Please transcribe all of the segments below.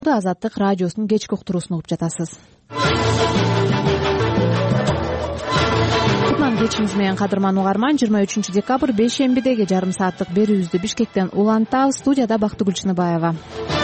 Азаттык радиосунун кечки уктуруусун угуп жатасыз. Кечиңиз менен кадырман угарман, 23 декабрь бейшембидеги жарым сааттык берүүбүздү Бишкектен улантабыз. Студияда Бактыгүл Чыныбаева.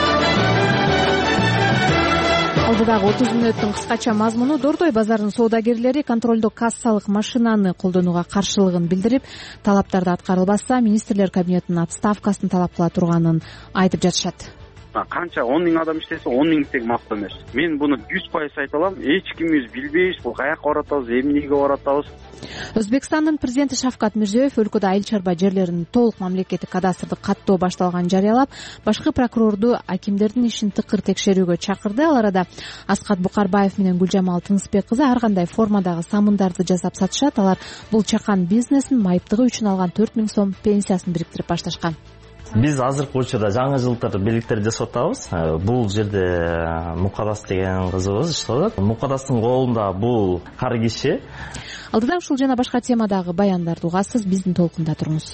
Алдыдагы 30 мүнөттүн кыскача мазмуну: Дордой базарынын соодагерлери контролдук кассалык машинаны колдонууга каршылыгын билдирип, талаптарды аткарылбаса министрлер кабинетинин отставкасын талап кыла турганын айтып жатышат. Канча 10 миң адам иштесе 10 миң тең мактоо эмес. Мен буну 100% айта алам. Эч кимибиз билбейбиз, бул каяка баратабыз, эмнеге баратабыз. Өзбекстандын президенти Шавкат Мирзиёев өлкөдө айыл чарба жерлеринин толук мамлекеттик кадастрды каттоо башталганын жарыялап, башкы прокурорду акимдердин ишин тыкыр текшерүүгө чакырды. Ал арада Аскат Букарбаев менен Гүлжамал Тынысбек кызы ар кандай формадагы самындарды жасап сатышат. Алар бул чакан бизнесин майыптыгы үчүн алган 4 миң сом пенсиясын бириктирип башташкан. Биз азыркы учурда жаңы жылтыр бийликтер жасап атабыз. Бул жерде Мукадас деген кызыбыз иштеп атат. Мукадастын колунда бул кар киши. Алдыда ушул жана башка темадагы баяндарды угасыз, биздин толкунда туруңуз.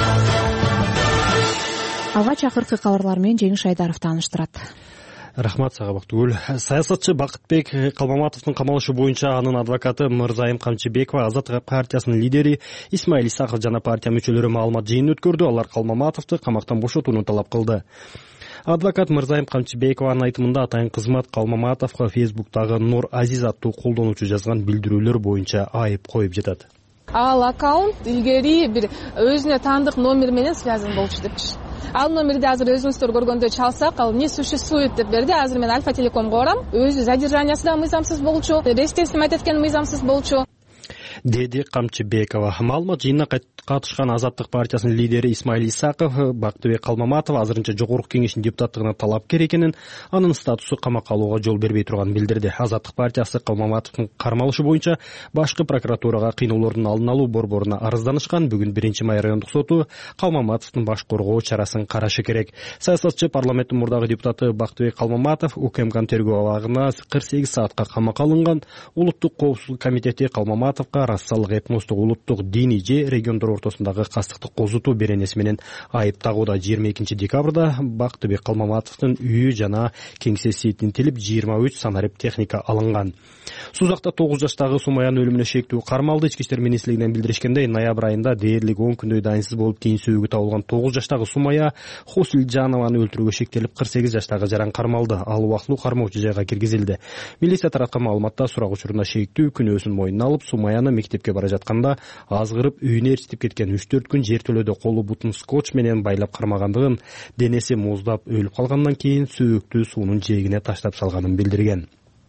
Алгач акыркы кабарлар менен Жеңиш Айдаров тааныштырат. Рахмат сага, Бактыгүл. Саясатчы Бакытбек Калмаматовдун камалышы боюнча анын адвокаты Мырзайым Камчыбекова, Азаттык партиясынын лидери Исмаил Исаков жана партия мүчөлөрү маалымат жыйынын өткөрдү. Алар Калмаматовду камактан бошотууну талап кылды. Адвокат Мырзайым Камчыбекованын айтымында атайын кызмат Калмаматовго Фейсбуктагы Нур Азиз аттуу колдонуучу жазган билдирүүлөр боюнча айып коюп жатат. Ал аккаунт илгери бир өзүнө таандык номер менен связан болчу депчи. Ал номерди азыр өзүңүздөр көргөндөй чалсак, ал не существует деп берди. Азыр мен Альфа Телекомго барам. Өзү задержаниясы да мыйзамсыз болчу, рейстер снимать эткен мыйзамсыз болчу, деди Камчыбекова. Маалымат жыйынына катышкан Азаттык партиясынын лидери Исмаил Исаков Бактыбек Калмаматов азырынча жогорку кеңештин депутаттыгына талапкер экенин, анын статусу камакка алууга жол бербей турганын билдирди. Азаттык партиясы Калмаматовдун кармалышы боюнча башкы прокуратурага кыйноолордун алдын алуу борборуна арызданышкан. Бүгүн 1-май райондук соту Калмаматовдун баш коргоо чарасын карашы керек. Саясатчы парламенттин мурдагы депутаты Бактыбек Калмаматов УКМКнын тергөө абагына 48 саатка камакка алынган. Улуттук коопсуздук комитети Калмаматовго рассалык, этностук, улуттук, диний же региондор ортосундагы кастыкты козутуу беренеси менен айып тагууда. 22 декабрда Бактыбек Калмаматовдун үйү жана кеңсеси тинтилип, 23 санарип техника алынган. Сузакта 9 жаштагы Сумаян өлүмүнө шектүү кармалды. Ички иштер министрлигинен билдиришкендей, ноябрь айында дээрлик 10 күндөй дайынсыз болуп тийин сөөгү табылган 9 жаштагы Сумая Хусилжанованы өлтүрүүгө шектелип, 48 жаштагы жаран кармалды. Ал убактылуу кармоочу жайга киргизилди. Милиция тараткан маалыматта сурак учурунда шектүү күнөөсүн мойнуна алып, Сумаяны мектепке бара жатканда азгырып үйүнө эртип кеткен. 3-4 күн жертөлөдө колу бутун скотч менен байлап кармагандыгын, денеси муздап өлүп калгандан кийин сөөктү суунун жээгине таштап салганын билдирген.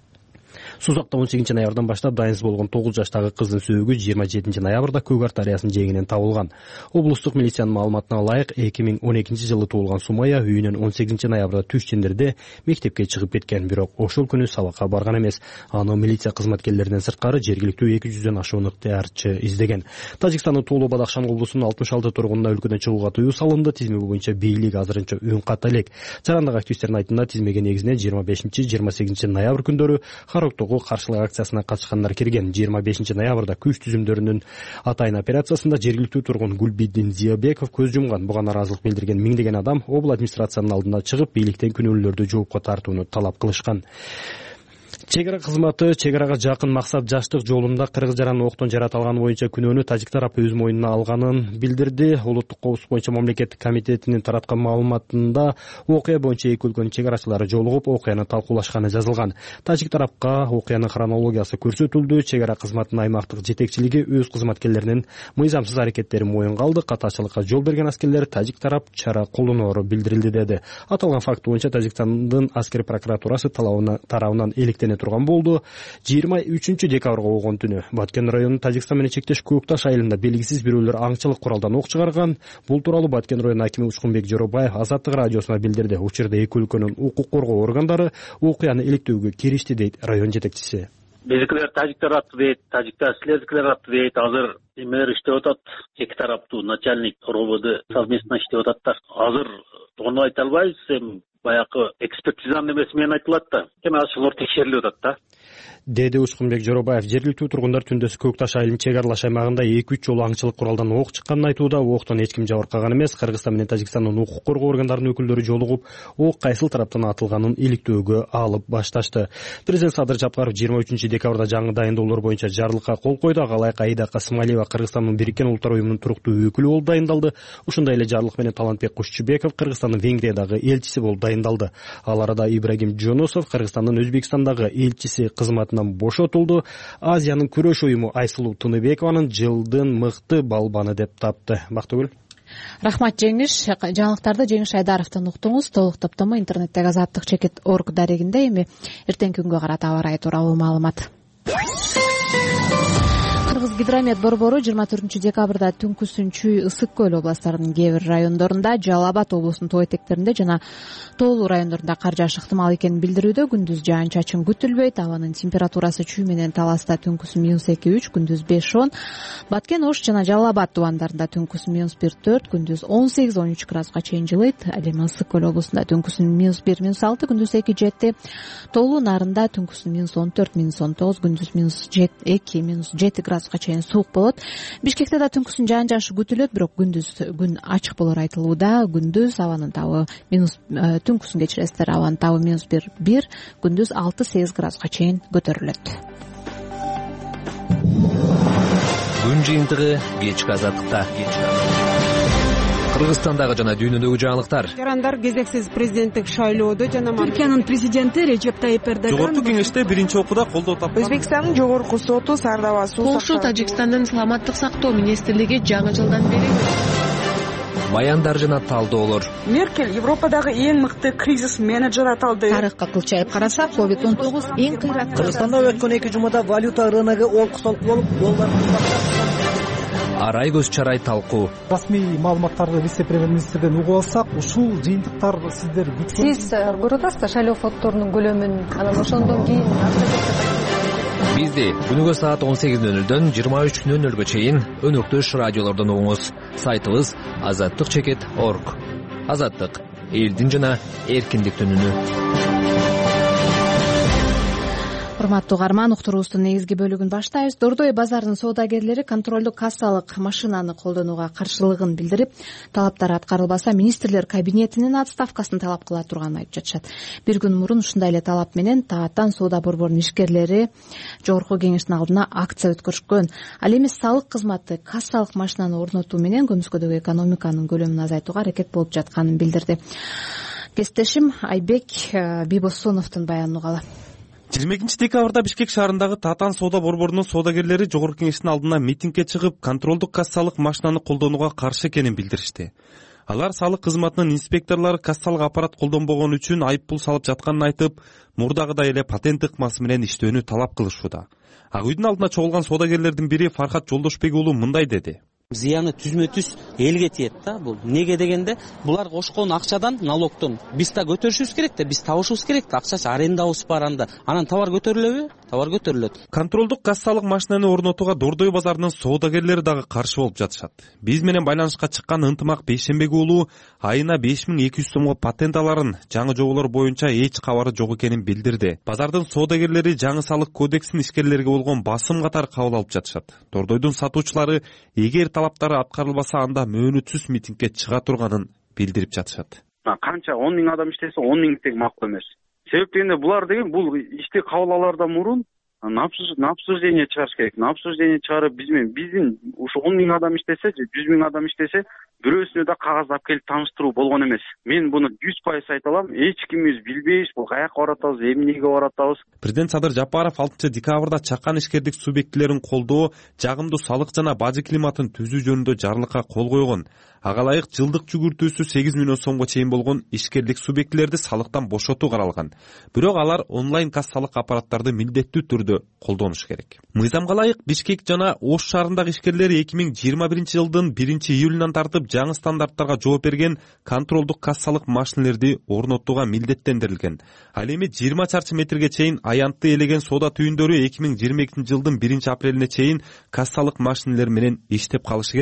Сузакта 18 ноябрдан баштап дайынсыз болгон 9 жаштагы кыздын сөөгү 27 ноябрда Көгарт дарыясынын жээгинен табылган. Облустук милициянын маалыматына ылайык, 2012 жылы туулган Сумая үйүнөн 18 ноябрда түш чендерде мектепке чыгып кеткен, бирок ошол күнү сабакка барган эмес. Аны милиция кызматкерлеринен сырткары жергиликтүү 200дөн ашуун ыктыярчы издеген. Тажикстандын Туулу Бадахшан облусунун 66 тургунуна өлкөдөн чыгууга тыюу салынды. Тизме боюнча бийлик азырынча үн ката элек. Жарандык активисттердин айтымында тизмеге негизинен 25-28 ноябрь күндөрү Хароктогу каршылык акциясына катышкандар кирген. 25 ноябрда күч түзүмдөрүнүн атайын операциясында жергиликтүү тургун Гүлбидин Зиябеков көз жумган. Буга нааразылык билдирген миңдеген адам обл администрациянын алдына чыгып, бийликтен күнөөлөрдү жоопко тартууну талап кылышкан. Чек ара кызматы чек арага жакын максат жаштык жолунда кыргыз жараны октон жаратылганы боюнча күнөөнү тажик тарапы өз мойнуна алганын билдирди. Улуттук коопсуздук боюнча мамлекеттик комитетинин тараткан маалыматында окуя боюнча эки өлкөнүн чек арачылары жолугуп, окуяны талкуулашканы жазылган. Тажик тарапка окуянын хронологиясы көрсөтүлдү. Чек ара кызматынын аймактык жетекчилиги өз кызматкерлеринин мыйзамсыз аракеттерин моюнга алды. Катачылыкка жол берген аскерлер тажик тарап чара колдоноору билдирилди, деди. Аталган факт боюнча Тажикстандын аскер прокуратурасы тарабынан иликтене турган болду. 23 декабрга болгон түнү Баткен районунун Тажикстан менен чектеш Көкташ айылында белгисиз бирөөлөр аңчылык куралдан ок чыгарган. Бул тууралуу Баткен району акими Учкунбек Жоробаев Азаттык радиосуна билдирди. Учурда эки өлкөнүн укук коргоо органдары окуяны иликтөөгө киришти, дейт район жетекчиси. Безикилер тажиктер аттı дейт, тажиктер силердикилер аттı дейт. Азыр эмелер иштеп атат. Эки тараптуу начальник рободу совместно иштеп ататтар. Азыр тону айта албайбыз, баягы экспертизанын эмеси менен айтылат да. Эми ошолор текшерилип атат да. деди Ушкунбек Жоробаев. Жергиликтүү тургундар түндөсү Көк Таш айылынын чек аралаш аймагында 2-3 жолу аңчылык куралдан ок чыкканын айтууда. Октон эч ким жабыркаган эмес. Кыргызстан менен Тажикстандын укук коргоо органдарынын өкүлдөрү жолугуп, ок кайсыл тараптан атылганын иликтөөгө алып башташты. Президент Садыр Жапаров 23 декабрда жаңы дайындоолор боюнча жарлыкка кол койду. Ага ылайык Аида Касымалиева Кыргызстандын Бириккен Улуттар уюмунун туруктуу өкүлү болуп дайындалды. Ушундай эле жарлык менен Талантбек Кушчубеков Кыргызстандын Венгриядагы элчиси болуп дайындалды. Ал арада Ибрагим Жоносов Кыргызстандын Өзбекстандагы элчиси кызматынан бошотулду. Азиянын күрөш уюму Айсулуу Тыныбекованын жылдын мыкты балбаны деп тапты. Бактыгүл. Рахмат Жеңиш. Жаңылыктарды Жеңиш Айдаровдон уктуңуз. Толук топтому интернеттеги azattik.org дарегинде. Эми эртеңки күнгө карата аба ырайы тууралуу маалымат. Кыргыз гидромет борбору 24 декабрда Түнкүсүн, Чүй, Ысык көл областарынын кээ бир райондорунда, Жалал Абад облусунун тоо этектеринде жана тоолуу райондорунда кар жааш ыктымал экенин билдирүүдө. Күндүз жаан-чачын күтүлбөйт. Абанын температурасы Чүй менен Таласта түнкүсүн -2-3, күндүз 5-10. Баткен, Ош жана Жалал Абад тубандарында түнкүсүн -1-4, күндүз 18-13 градуска чейин жылыйт. Ал эми Ысык көл облусунда түнкүсүн -1-6, күндүз 2-7. Тоолуу Нарында түнкүсүн -14-19, күндүз -2-7 градуска чейин суук болот. Бишкекте да түнкүсүн жаан-жаашы күтүлөт, бирок күндүз күн ачык болор айтылууда. Күндүз абанын табы түнкүсүн кечиресиздер, абанын табы -1, күндүз 6-8 градуска чейин көтөрүлөт. Күн жыйынтыгы кечки азаттыкта. Кыргызстандагы жана дүйнөдөгү жаңылыктар. Жарандар кезексиз президенттик шайлоодо жана Түркиянын президенти Режеп Тайип Эрдоган жогорку кеңеште биринчи окууда колдоо тапкан. Өзбекстандын жогорку соту Сардава суу Полша Тажикстандын саламаттык сактоо министрлиги жаңы жылдан бери баяндар жана талдоолор. Меркель Европадагы эң мыкты кризис менеджер аталды. тарыхка кылчайып карасак, COVID-19 эң кыйраттуу. Кыргызстанда өткөн 2 жумада валюта рыногу олкусолук болуп, доллар Арай көз чарай талкуу. Расмий маалыматтарды вице-премьер-министрден угуп алсак, ушул жыйынтыктар сиздер Сиз көрүп атасыздар шайлоо фонддорунун көлөмүн, анан ошондон кийин Бизди күнүгө саат 18:00дөн 23:00га чейин өнөктөш радиолордон угуңуз. Сайтыбыз azattik.org. Азаттык элдин жана эркиндиктин үнү. Урматтуу угарман, уктуруубуздун негизги бөлүгүн баштайбыз. Дордой базарынын соодагерлери контролдук кассалык машинаны колдонууга каршылыгын билдирип, талаптар аткарылбаса министрлер кабинетинин отставкасын талап кыла турганын айтып жатышат. Бир күн мурун ушундай эле талап менен Тааттан соода борборунун ишкерлери жогорку кеңештин алдына акция өткөрүшкөн. Ал эми салык кызматы кассалык машинаны орнотуу менен көмүскөдөгү экономиканын көлөмүн азайтууга аракет болуп жатканын билдирди. Кесиптешим Айбек Бибосоновдун баянын угалы. 22 декабрда Бишкек шаарындагы Татан соода борборунун соодагерлери жогорку кеңештин алдына митингге чыгып, контролдук кассалык машинаны колдонууга каршы экенин билдиришти. Алар салык кызматынын инспекторлору кассалык аппарат колдонбогон үчүн айыппул салып жатканын айтып, мурдагыдай эле патент ыкмасы менен иштөөнү талап кылышууда. Ак үйдүн алдына чогулган соодагерлердин бири Фархат Жолдошбек уулу мындай деди. Зыяны түзмө-түз элге тиет да бул. Неге дегенде, булар кошкон акчадан, налогтон биз да көтөрүшүбүз керек да, биз табышыбыз керек да, акчасы арендабыз бар анда. Анан товар көтөрүлөбү? Товар көтөрүлөт. Контролдук кассалык машинаны орнотууга Дордой базарынын соодагерлери дагы каршы болуп жатышат. Биз менен байланышка чыккан Ынтымак Бейшембек уулу айына 5200 сомго патент аларын, жаңы жоболор боюнча эч кабары жок экенин билдирди. Базардын соодагерлери жаңы салык кодексин ишкерлерге болгон басым катары кабыл алып жатышат. Дордойдун сатуучулары эгер талаптары аткарылбаса анда мөөнөтсүз митингге чыга турганын билдирип жатышат. Канча 10 миң адам иштесе 10 миң тең макул эмес. Себеп дегенде булар деген бул ишти кабыл алаардан мурун обсуждение чыгарыш керек. Обсуждение чыгарып биздин ушу 10 миң адам иштесе, 100 миң адам иштесе, бирөөсүнө да кагаз алып келип тааныштыруу болгон эмес. Мен буну 100% айта алам. Эч кимибиз билбейбиз, бул каяка баратабыз, эмнеге баратабыз. Президент Садыр Жапаров 6 декабрда чакан ишкердик субъектилерин колдоо, жагымдуу салык жана бажы климатын түзүү жөнүндө жарлыкка кол койгон. Ага ылайык жылдык жүгүртүүсү 8 миллион сомго чейин болгон ишкерлик субъектилерди салыктан бошотуу каралган. Бирок алар онлайн кассалык аппараттарды милдеттүү түрдө колдонуш керек. Мыйзамга ылайык Бишкек жана Ош шаарындагы ишкерлер 2021 жылдын 1-июлунан тартып жаңы стандарттарга жооп берген контролдук кассалык машинелерди орнотууга милдеттендирилген. Ал эми 20 чарчы метрге чейин аянтты элеген соода түйүндөрү 2022 жылдын 1 апрелине чейин кассалык машинелер менен иштеп калышы керек.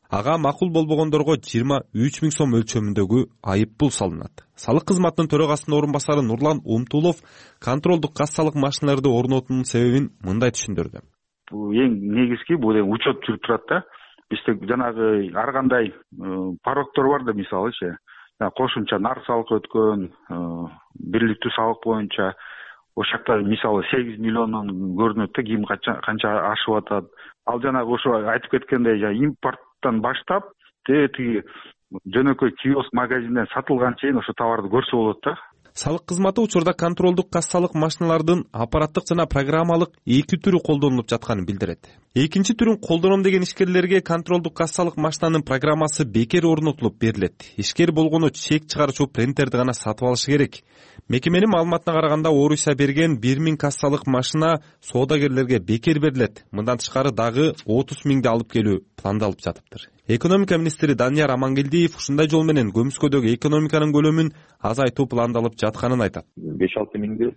ага макул болбогондорго 23 миң сом өлчөмүндөгү айып пул салынат. Салык кызматынын төрагасынын орун басары Нурлан Умтулов контролдук кассалык машиналарды орнотуунун себебин мындай түшүндүрдү. Бул эң негизги бул учет жүрүп турат да. Бизде жанагы ар кандай порогдор бар да, мисалычы кошумча нар салык өткөн, бирликтүү салык боюнча ошол жакта мисалы 8 миллиондон көрүнөт да, ким канча ашып атат. Ал жанагы ошо айтып кеткендей импорттон баштап тиги жөнөкөй киоск магазинден сатылган чейин ошо товарды көрсө болот да. Салык кызматы учурда контролдук кассалык машиналардын аппараттык жана программалык эки түрү колдонулуп жатканын билдирет. Экинчи түрүн колдоном деген ишкерлерге контролдук кассалык машинанын программасы бекер орнотулуп берилет. Ишкер болгону чек чыгарчу принтерди гана сатып алышы керек. Мекеменин маалыматына караганда Орусия берген 1000 кассалык машина соодагерлерге бекер берилет. Мындан тышкары дагы 30 миңди алып келүү пландалып жатыптыр. Экономика министри Данияр Амангелдиев ушундай жол менен көмүскөдөгү экономиканын көлөмүн азайтуу пландалып жатканын айтат. 5-6 миңди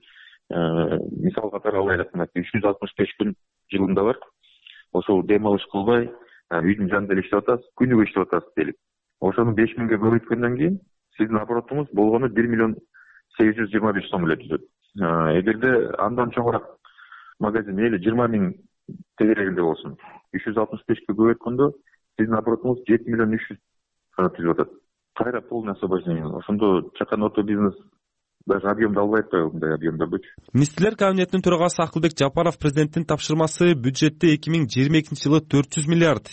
мисал катары алайлык, 365 күн жылында бар. Ошол дем алыш кылбай, үйдүн жанында иштеп атасыз, күнүгө иштеп атасыз делип. Ошону 5 миңге көбөйткөндөн кийин сиздин оборотуңуз болгону 1 миллион 825 сом эле түзөт. Эгерде андан чоңураак магазин мейли 20 миң тегерегинде болсун, 365 көбөйткөндө сиздин оборотуңуз 7 миллион 300 түзүп атат. Кайра полное освобождение. Ошондо чакан ото бизнес даже объемду албай атпайбы, мындай объемдордучу. Министрлер кабинетинин төрагасы Акылбек Жапаров президенттин тапшырмасы бюджетте 2022 жылы 400 миллиард,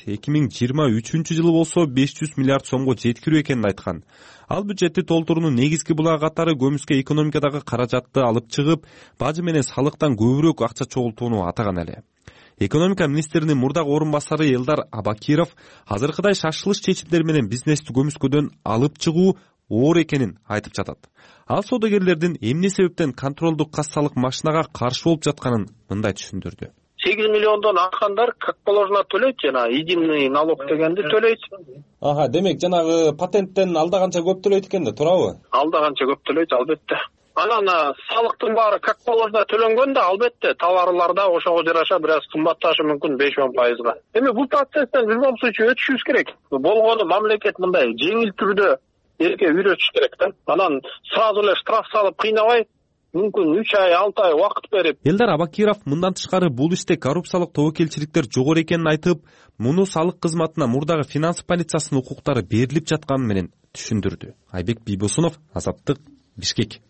2023 жылы болсо 500 миллиард сомго жеткирүү экенин айткан. Ал бюджетти толтуруунун негизги булагы катары көмүскө экономикадагы каражатты алып чыгып, бажы менен салыктан көбүрөөк акча чогултууну атаган эле. Экономика министринин мурдагы орун басары Элдар Абакиров азыркыдай шашылыш чечимдер менен бизнести көмүскөдөн алып чыгуу оор экенин айтып жатат. Ал соодагерлердин эмне себептен контролдук кассалык машинага каршы болуп жатканын мындай түшүндүрдү. 8 миллиондон аккандар как положено төлөйт, жана единый налог дегенди төлөйт. Демек жанагы патенттен алда канча көп төлөйт экен да, туурабы? Алда канча көп төлөйт, албетте. Анан салыктын баары как положено төлөнгөн да, албетте товарларда ошого жараша бир аз кымбатташы мүмкүн 5-10%. Эми бул процесстен в любом случае өтүшүбүз керек. Болгону мамлекет мындай жеңил түрдө элге үйрөтүш керек да. Анан сразу эле штраф салып кыйнабай, мүмкүн 3 ай, 6 ай убакыт берип. Элдар Абакиров мындан тышкары бул иште коррупциялык тобокелчиликтер жогору экенин айтып, муну салык кызматына мурдагы финанс полициясынын укуктары берилип жатканы менен түшүндүрдү. Айбек Бийбосунов, Азаттык, Бишкек.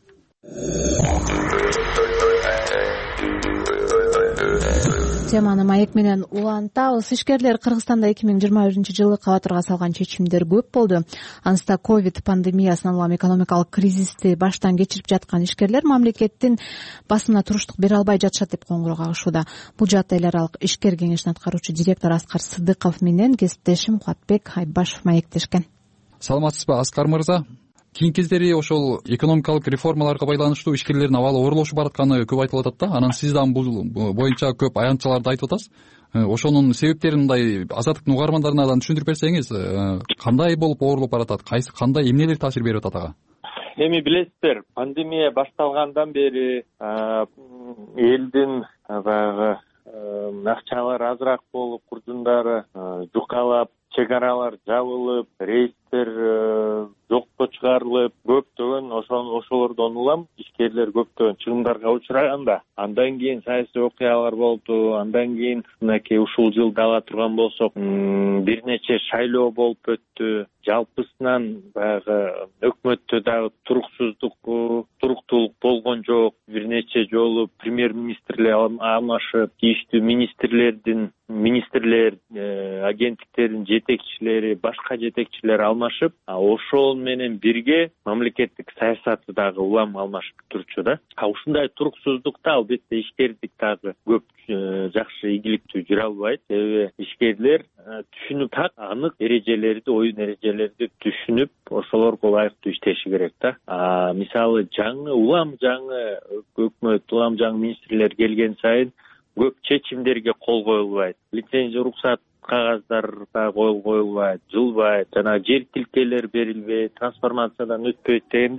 Теманы маек менен улантабыз. Ишкерлер Кыргызстанда 2021 жылы кабатырга салган чечимдер көп болду. Анысында ковид пандемиясынан улам экономикалык кризисти баштан кечирип жаткан ишкерлер мамлекеттин басымына туруштук бере албай жатышат деп коңгуроо кагышууда. Бул жаатта эл аралык ишкер кеңешинин аткаруучу директору Аскар Сыдыков менен кесиптешим Кубатбек Айбашев маектешкен. Саламатсызбы, Аскар мырза? Кийин кездери ошол экономикалык реформаларга байланыштуу ишкерлердин абалы оорлошуп баратканы көп айтылып атат да. Анан сиз дагы бул боюнча көп аянтчаларды айтып атасыз. Ошонун себептерин мындай Азаттыктын угармандарына да түшүндүрүп берсеңиз, кандай болуп оорлоп баратат, кандай эмнелер таасир берип атат ага? Эми билесиздер, пандемия башталгандан бери элдин баягы акчалары азыраак болуп, курдундары жукалап, чек аралар жабылып, рейстер жокко чыгарылып, көптөгөн ошолордон улам ишкерлер көптөгөн чыгымдарга учураганда, андан кийин саясий окуялар болду, андан кийин мынакей ушул жылда ала турган болсок, бир нече шайлоо болуп өттү. Жалпысынан баягы өкмөттө дагы туруктуулук болгон жок. Бир нече жолу премьер-министрлер алмашып, тийиштүү министрлер, агенттиктердин жетекчилери, башка жетекчилер алмашып, ошол менен бирге мамлекеттик саясаты дагы улам алмашып турчу да. Ушундай туруксуздукта албетте ишкердик дагы көп жакшы ийгиликтүү жүрө албайт. Себеби ишкерлер түшүнүп так анык эрежелерди, оюн эрежелерди түшүнүп, ошолорго ылайыктуу иштеши керек да. Мисалы улам жаңы өкмөт, улам жаңы министрлер келген сайын көп чечимдерге кол коюлбайт. Лицензия, уруксат кагаздарга кол коюлбайт, жылбайт, жана жер тилкелер берилбейт, трансформациядан өтпөйт дегендей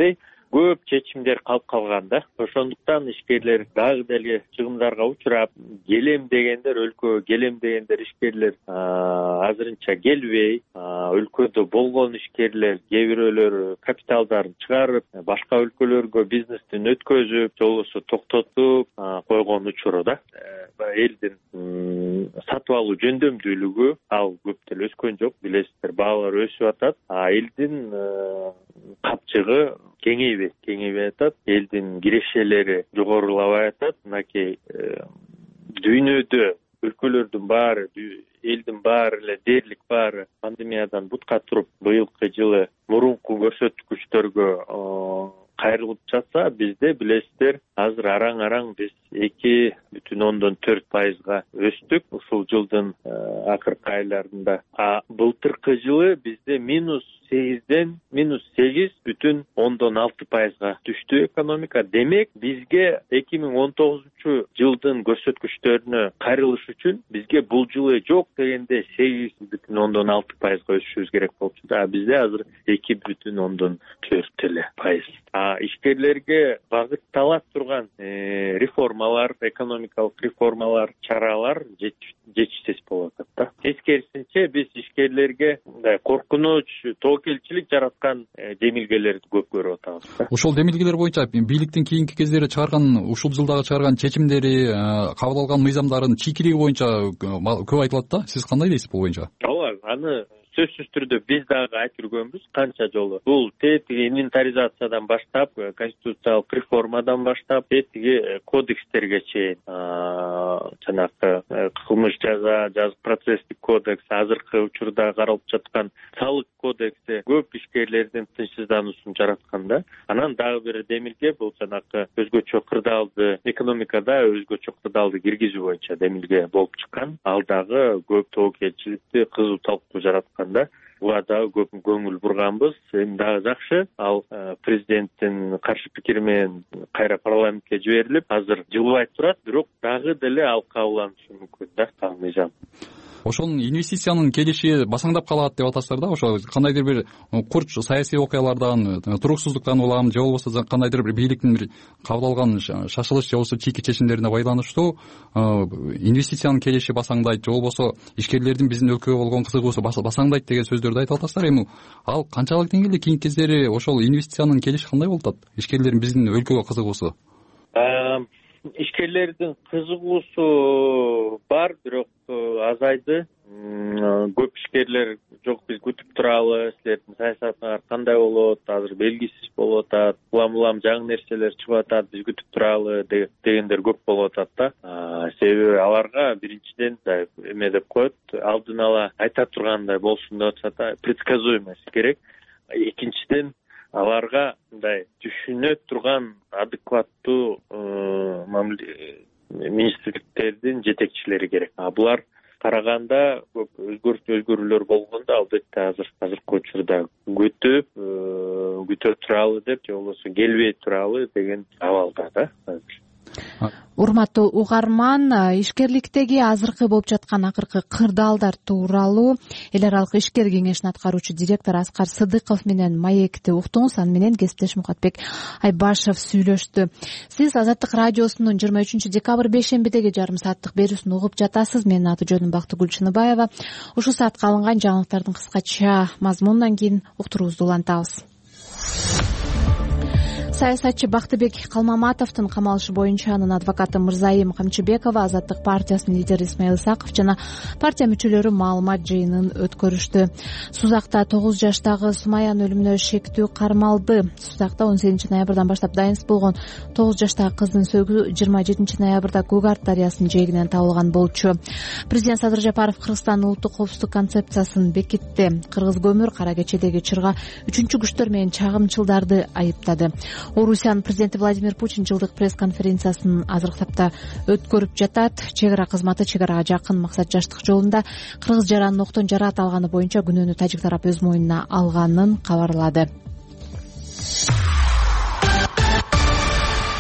көп чечимдер калып калган да. Ошондуктан ишкерлер дагы деле чыгымдарга учурап, келем дегендер өлкөгө келем дегендер ишкерлер азырынча келбей, өлкөдө болгон ишкерлер кээ бирөөлөр капиталдарын чыгарып, башка өлкөлөргө бизнестин өткөзүп, же болбосо токтотуп койгон учуру да. Элдин сатып алуу жөндөмдүүлүгү ал көп деле өскөн жок. Билесиздер, баалар өсүп атат, элдин капчыгы кеңейбей атат, элдин кирешелери жогорулабай атат. Мынакей дүйнөдө өлкөлөрдүн баары, элдин баары эле дээрлик баары пандемиядан бутка туруп, быйылкы жылы мурунку көрсөткүчтөргө кайрылып жатса, бизде билесиздер, азыр араң биз 2,4%га өстүк ушул жылдын акыркы айларында. Былтыркы жылы бизде -8ден -8,6%га түштү экономика. Демек, бизге 2019 жылдын көрсөткүчтөрүнө кайрылыш үчүн бизге бул жылы жок дегенде 8,6%га өсүшүбүз керек болчу. Бизде азыр 2,4 эле пайыз. Ишкерлерге багыттала турган реформалар, экономикалык реформалар, чаралар жетишсиз болуп атат да. Тескерисинче, биз ишкерлерге коркунуч, тоокелчилик жараткан демилгелерди көп көрүп атабыз. Ошол демилгелер боюнча бийликтин кийинки кездери чыгарган, ушул жылдагы чыгарган чечимдери, кабыл алган мыйзамдардын чийкилиги боюнча көп айтылат да. Сиз кандай дейсиз бул боюнча? Ооба, аны сөзсүз түрдө биз дагы айтып жүргөнбүз канча жолу. Бул тетиги инвентаризациядан баштап, конституциялык реформадан баштап, тетиги кодекстерге чейин, жанагы кылмыш жаза, процесстик кодекс, азыркы учурда каралып жаткан салык кодекси көп ишкерлердин тынчсыздануусун жараткан да. Анан дагы бир демилге бул жанагы өзгөчө кырдаалды, экономикада өзгөчө кырдаалды киргизүү боюнча демилге болуп чыккан. Ал дагы көп тоокелчиликти, кызуу талкуу жараткан. Буга дагы көп көңүл бурганбыз. Эми дагы жакшы, ал президенттин каршы пикири менен кайра парламентке жиберилип, азыр жылбай турат, бирок дагы деле ал кабылданышы мүмкүн да, мыйзам. Ошонун инвестициянын келиши басаңдап калат деп атасыздар да. Ошо кандайдыр бир курч саясий окуялардан, туруксуздуктан улам, же болбосо кандайдыр бир бийликтин бир кабыл алган шашылыш же болбосо чийки чечимдерине байланыштуу инвестициянын келиши басаңдайт, же болбосо ишкерлердин биздин өлкөгө болгон кызыгуусу басаңдайт деген сөздөрдү айтып атасыздар. Эми ал канчалык деңгээлде кийинки кездери ошол инвестициянын келиши кандай болуп атат? Ишкерлердин биздин өлкөгө кызыгуусу? Ишкерлердин кызыгуусу бар, бирок азайды. Көп ишкерлер жок, биз күтүп туралы, силердин саясатыңар кандай болот, азыр белгисиз болуп атат, улам жаңы нерселер чыгып атат, биз күтүп туралы дегендер көп болуп атат да. Себеби аларга биринчиден эме деп коет, алдын ала айта тургандай болсун деп атса, предсказуемость керек. Экинчиден аларга мындай түшүнө турган адекваттуу министрликтердин жетекчилери керек. Булар караганда көп өзгөрүүлөр болгондо албетте азыркы учурда күтө туралы деп, же болбосо келбей туралы деген абалда да азыр. Урматтуу угарман, ишкерликтеги азыркы болуп жаткан акыркы кырдаалдар тууралуу эл аралык ишкер кеңешинин аткаруучу директору Аскар Сыдыков менен маекти уктуңуз. Аны менен кесиптешим Мукатбек Айбашев сүйлөштү. Сиз Азаттык радиосунун 23 декабрь бейшембидеги жарым сааттык берүүсүн угуп жатасыз. Менин аты жөнүм Бактыгүл Чыныбаева. Ушул саатка алынган жаңылыктардын кыскача мазмунунан кийин уктуруубузду улантабыз. Саясатчы Бактыбек Калмаматовдун камалышы боюнча анын адвокаты Мырзайым Камчыбекова, Азаттык партиясынын лидери Исмаил Исаков жана партия мүчөлөрү маалымат жыйынын өткөрүштү. Сузакта 9 жаштагы Сумаян өлүмүнө шектүү кармалды. Сузакта 18 ноябрдан баштап дайынсыз болгон 9 жаштагы кыздын сөөгү 27 ноябрда Көк Арт дарыясынын жээгинен табылган болчу. Президент Садыр Жапаров Кыргызстандын улуттук коопсуздук концепциясын бекитти. Кыргыз көмүр Кара Кечедеги чырга 3-күчтөр менен чагымчылдарды айыптады. Орусиянын президенти Владимир Путин жылдык пресс-конференциясын азыркы тапта өткөрүп жатат. Чек ара кызматы чек арага жакын максат жаштык жолунда кыргыз жаранын октон жараат алганы боюнча күнөөнү тажик тарап өз мойнуна алганын кабарлады.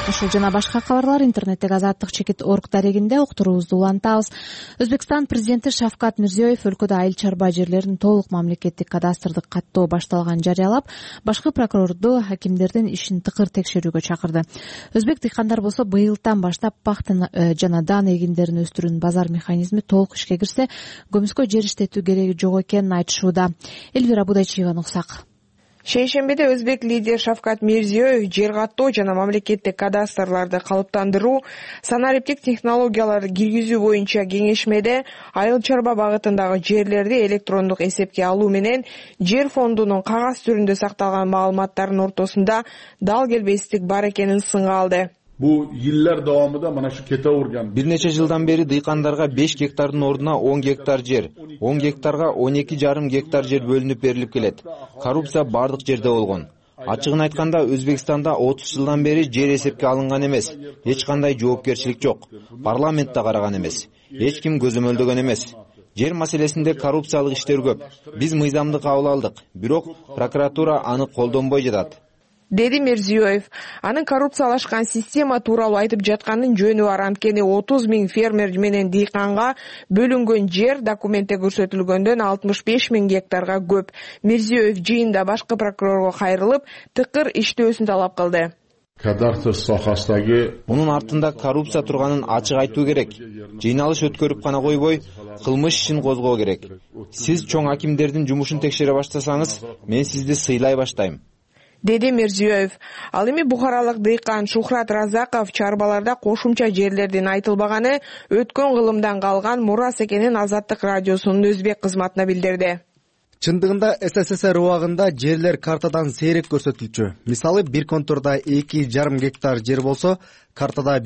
Ушул жана башка кабарлар интернеттеги азаттык чекит орг дарегинде уктуруубузду улантабыз. Өзбекстан президенти Шавкат Мирзиёев өлкөдө айыл чарба жерлерин толук мамлекеттик кадастрды каттоо башталганын жарыялап, башкы прокурорду акимдердин ишин тыкыр текшерүүгө чакырды. Өзбек дыйкандар болсо быйылдан баштап пахта жана дан эгиндерин өстүрүүнүн базар механизми толук ишке кирсе, көмүскө жер иштетүү кереги жок экенин айтышууда. Элвира Будайчиеванын уксак. Шейшембиде өзбек лидер Шавкат Мирзиёев жер каттоо жана мамлекеттик кадастрларды калыптандыруу, санариптик технологияларды киргизүү боюнча кеңешмеде айыл чарба багытындагы жерлерди электрондук эсепке алуу менен жер фондунун кагаз түрүндө сакталган маалыматтардын ортосунда дал келбестик бар экенин сынга алды. Bu yıllar davamında mana şu ketavergan. Bir neçe жылдан beri dıykandarga 5 gektardın ордуна 10 гектар жер, 10 гектарга 12,5 гектар жер бөлүнүп берилип келет. Коррупция бардык жерде болгон. Ачыгын айтканда Өзбекстанда 30 жылдан бeri жер эсепке алынган эмес. Эч кандай жоопкерчилик жок. Парламентте караган эмес. Эч ким көзөмөлдөгөн эмес. Жер маселесинде коррупциялык иштер көп. Биз мыйзамды кабыл алдык, бирок прокуратура аны колдонбой жатат, деди Мирзиёев. Анын коррупциялашкан система тууралуу айтып жатканын жөнү бар. Анткени 30 000 фермер менен дыйканга бөлүнгөн жер документте көрсөтүлгөндөн 65 000 гектарга көп. Мирзиёев жыйында башкы прокурорго кайрылып, тыкыр иштөөсүн талап кылды. Kadastr sohasidagi Мунун артында коррупция турганын ачык айтуу керек. Жыйналыш өткөрүп гана койбой, кылмыш ишин козгоо керек. Сиз чоң акимдердин жумушун текшере баштасаңыз, мен сизди сыйлай баштайм, деди Мирзиёев. Ал эми бухаралык дыйкан Шухрат Разаков чарбаларда кошумча жерлердин айтылбаганы өткөн кылымдан калган мурас экенин Азаттык радиосунун өзбек кызматына билдирди. Чындыгында СССР убагында жерлер картадан сейрек көрсөтүлчү. Мисалы, бир контурда 2,5 гектар жер болсо, картада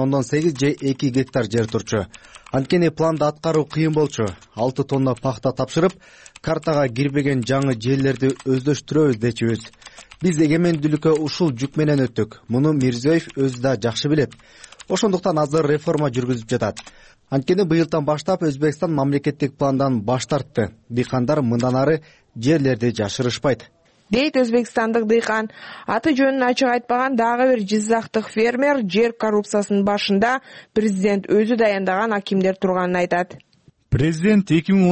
1,8 же 2 гектар жер турчу. Анткени планды аткаруу кыйын болчу. 6 тонна пахта тапшырып, картага кирбеген жаңы жерлерди өздөштүрөбүз дечүбүз. Биз эгемендүүлүккө ушул жүк менен өттүк. Муну Мирзиёев өзү да жакшы билет. Ошондуктан азыр реформа жүргүзүп жатат. Анткени быйылдан баштап Өзбекстан мамлекеттик пландан баш тартты. Дыйкандар мындан ары жерлерди жашырышпайт, дейт өзбекстандык дыйкан. Аты жөнүн ачык айтпаган дагы бир жизактык фермер жер коррупциясынын башында президент өзү даяндаган акимдер турганын айтат. Президент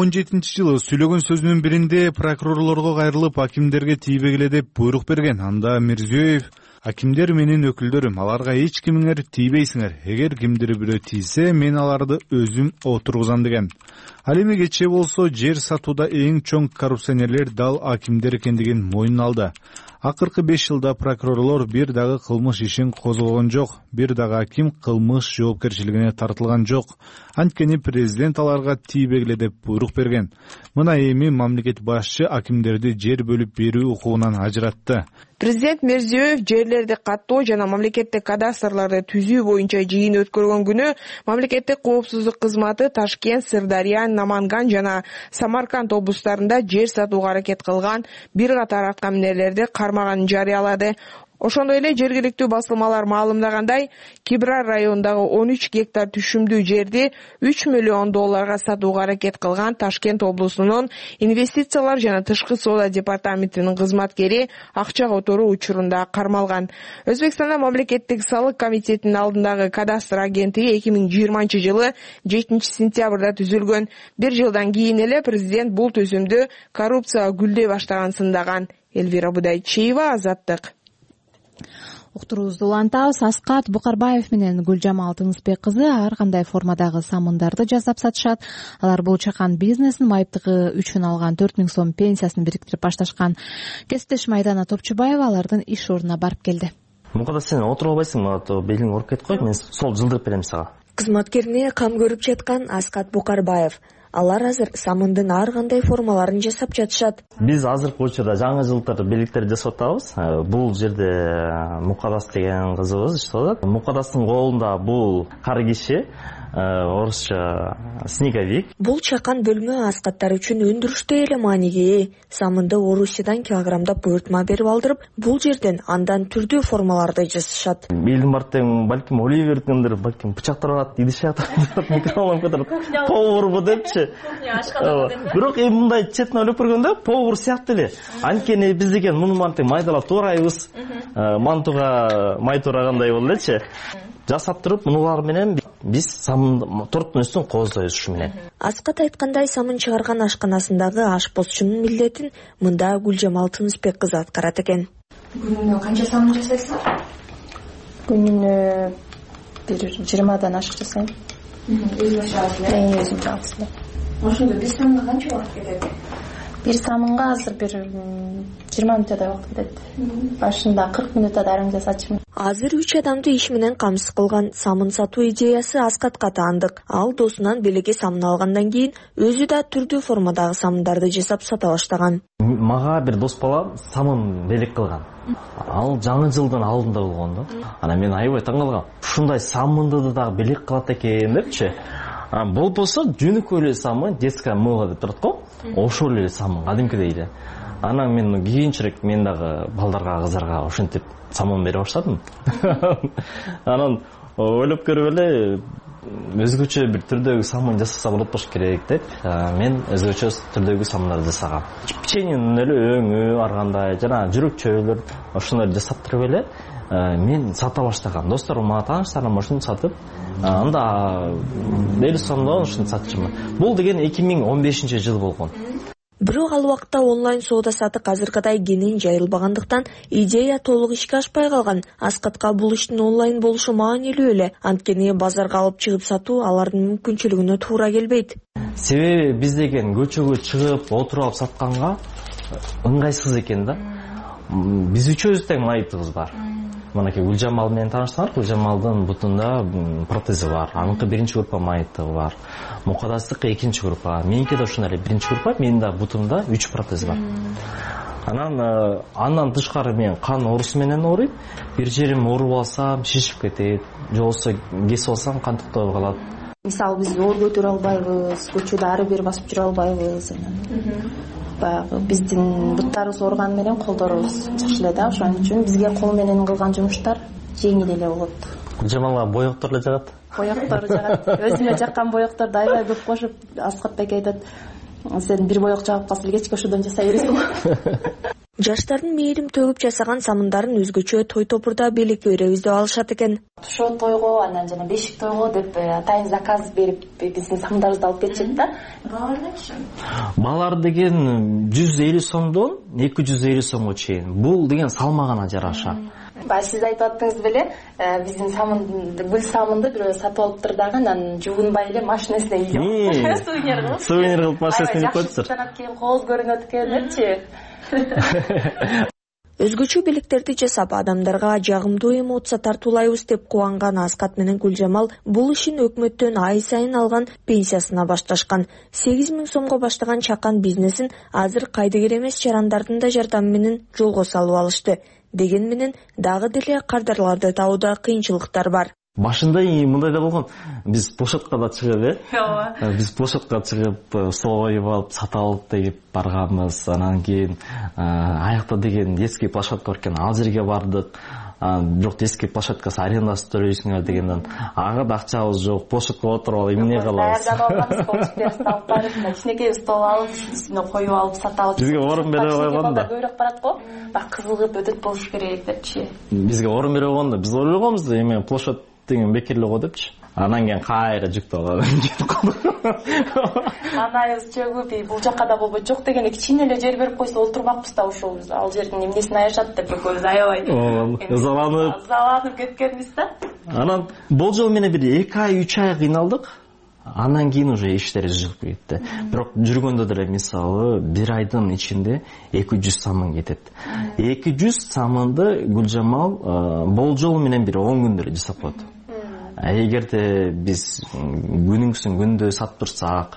2017 сүйлөгөн сөзүнүн биринде прокурорлорго кайрылып, акимдерге тийбегиле деп буйрук берген. Анда Мирзиёев: акимдер менин өкүлдөрүм, аларга эч кимиңер тийбейсиңер. Эгер кимдир бирөө тийсе, мен аларды өзүм отургузам деген. Ал эми кечээ болсо жер сатууда эң чоң коррупционерлер дал акимдер экендигин мойнуна алды. Акыркы 5 жылда прокурорлор бир дагы кылмыш ишин козгогон жок, бир дагы аким кылмыш жоопкерчилигине тартылган жок. Анткени президент аларга тийбегиле деп буйрук берген. Мына эми мамлекет башчы акимдерди жер бөлүп берүү укугунан ажыратты. Президент Мирзиёев жерлерди каттоо жана мамлекеттик кадастрларды түзүү боюнча жыйын өткөргөн күнү мамлекеттик коопсуздук кызматы Ташкент, Сырдарья, Наманган жана Самарканд облустарында жер сатууга аракет кылган бир катар аткаминерлерди кармаганын жарыялады. Ошондой эле жергиликтүү басылмалар маалымдагандай, Кибрар районундагы 13 гектар түшүмдүү жерди $3 миллион сатууга аракет кылган Ташкент облусунун инвестициялар жана тышкы соода департаментинин кызматкери акча которуу учурунда кармалган. Өзбекстанда мамлекеттик салык комитетинин алдындагы кадастр агенттиги 2020 жылы 7 сентябрда түзүлгөн. Бир жылдан кийин эле президент бул түзүмдү коррупцияга гүлдөй баштаганын сындаган. Элвира Будайчиева, Азаттык. Уктуруубузду улантабыз. Аскат Букарбаев менен Гүлжамал Тынысбек кызы ар кандай формадагы самындарды жасап сатышат. Алар бул чакан бизнесин майыптыгы үчүн алган 4 000 сом пенсиясын бириктирип башташкан. Кесиптешим Айдана Топчубаева алардын иш ордуна барып келди. Мукада сен отуруп албайсың, белиң ооруп кетип койт, мен сол жылдырып берем сага. Кызматкерине кам көрүп жаткан Аскат Букарбаев. Алар азыр самындын ар кандай формаларын жасап жатышат. Биз азыркы учурда жаңы жылтыр белектерди жасап атабыз. Бул жерде Мукадас деген кызыбыз иштеп атат. Мукадастын колунда бул кары киши орусча снеговик. Бул чакан бөлмө аскаттар үчүн өндүрүштө эле мааниге ээ. Самынды Орусиядан килограммдап буйртма берип алдырып, бул жерден андан түрдүү формаларды жасашат. Элдин бартын балким Оливердиндир, балким бычактар идишат, микроволновка повар депчи. Бирок эми мындай четин ойлоп көргөндө повар сыяктуу эле. Анткени биз деген муну мантип майдалап туурайбыз. Мантуга май турагандай болду элечи. Жасап туруп мунулар менен биз самын торттун үстүн кооздойбуз ушу менен. Аскат айткандай, самын чыгарган ашканасындагы ашпозчунун милдетин мында Гүлжамал Тынысбек кызы аткарат экен. Күнүнө канча самын жасайсыздар? Күнүнө бир 20дан ашык жасайм. Өзүң жаасыз эле? Өзүм жаасыз эле. Ошондо бир самынга канча убакыт кетет? Бир самынга азыр бир 20 мүнөттөй убакыт кетет. Башында 40 мүнөттө дарың жасачумун. Азыр 3 адамды иш менен камсыз кылган самын сатуу идеясы Аскатка таандык. Ал досунан белекке самын алгандан кийин өзү да түрдүү формадагы самындарды жасап сата баштаган. Мага бир дос бала самын белек кылган. Ал жаңы жылдын алдында болгон да. Ана мен аябай таң калгам. Ушундай самынды дагы белек кылат экен депчи. Болбосо жөнөкөй эле самын, детская мыло деп турат го. Ошол эле самын, кадимкидей эле. Анан мен кийинчерээк мен дагы балдарга, кыздарга ошентип самын бере баштадым. Анан ойлоп көрүп эле өзгөчө бир түрдөгү самын жасаса болот болуш керек деп, мен өзгөчө түрдөгү самындарды жасагам. Печеньенин эле өңү, аргандай, жана жүрөкчөлөр ошондой жасап туруп эле мен сата баштагам. Досторум, тааныштарым ошону сатып, анда 50 сомдон ушуну сатчумун. Бул деген 2015-жыл болгон. Бирок ал убакта онлайн соода сатык азыркыдай кенен жайылбагандыктан идея толук ишке ашпай калган. Аскатка бул иштин онлайн болушу маанилүү эле. Анткени базарга алып чыгып сатуу алардын мүмкүнчүлүгүнө туура келбейт. Себеби биз деген көчөгө чыгып отуруп алып сатканга ыңгайсыз экен да. Биз үчөөбүз тең майытыбыз бар. Мынакей Гүлжамал менен тааныштыңар. Гүлжамалдын бутунда протези бар. Аныкы биринчи группа майыты бар. Мукадастыкы экинчи группа. Меники да ушундай эле биринчи группа. Менин да бутумда 3 протез бар. Андан тышкары мен кан оорусу менен ооруйм. Бир жерим ооруп алсам шишип кетет. Же болбосо кесип алсам кан токтоп калат. Мисалы биз оор көтөрө албайбыз, көчөдө ары бери басып жүрө албайбыз. Баягы биздин буттарыбыз ооруган менен колдорубуз жакшы эле да. Ошон үчүн бизге кол менен кылган жумуштар жеңил эле болот. Жамалга боектор эле жагат. Боектор жагат. Өзүмө жаккан боекторду аябай көп кошуп, Аскат бек айтат, сен бир боек жагып калса эле кечке ошодон жасай бересиң. Жаштардын мээрим төгүп жасаган самындарын өзгөчө той топурда белекке беребиз деп алышат экен. Тушоо тойго, анан жана бешик тойго деп атайын заказ берип биздин самындарыбызды алып кетишет да. Баалар деген 150 сомдон 250 сомго чейин. Бул деген салмагына жараша. Сиз айтып аттыңыз беле, биздин гүл самынды бирөө сатып алыптыр дагы, анан жуунбай эле машинесине ийип. Сувенир кылып машинесине ийип коюптур. Жанат кийин кооз көрүнөт экен депчи. Өзгөчө белектерди жасап адамдарга жагымдуу эмоция тартуулайбыз деп кубанган Аскат менен Гүлжамал бул ишин өкмөттөн ай сайын алган пенсиясына башташкан. 8000 сомго баштаган чакан бизнесин азыр кайдыгер эмес жарандардын да жардамы менен жолго салып алышты. Деген менен дагы деле кардарларды таууда кыйынчылыктар бар. Башында мындай да болгон. Биз площадкада чыгып, биз площадка чыгып, стол коюп алып, сата алып деп барганбыз. Анан кийин аякта деген детский площадка бар экен. Ал жерге бардык. Бирок детский площадкасы арендасын төлөйсүңөр дегенден ага да акчабыз жок. Площадка отуруп алып эмне кылабыз? Кичинекей стол алып, үстүнө коюп алып сата алып. Бизге орун бере койгон да. Көбүрөөк барат го. Бак кызыгып өтөт болуш керек депчи. Бизге орун бере койгон да. Биз ойлогонбуз да, эме площадь деген бекерле го депчи. Анан кийин кайра жүктүп алып кетип калдык. Анайыбыз чөгүп, бул жакка да болбойт. Жок дегенде кичине эле жер берип койсо олтурмакпыз да ошол. Ал жердин эмнесин аяшат деп экөөбүз аябай. Ызаланып кеткенбиз да. Анан болжол менен бир 2 ай, 3 ай кыйналдык. Андан кийин уже иштер жүрүп кетти. Бирок жүргөндө деле мисалы 1 айдын ичинде 200 самын кетет. 200 самынды Гүлжамал болжол менен бир 10 күндө жасап коет. Эгерде биз күнүңсүн күндө сатып турсак,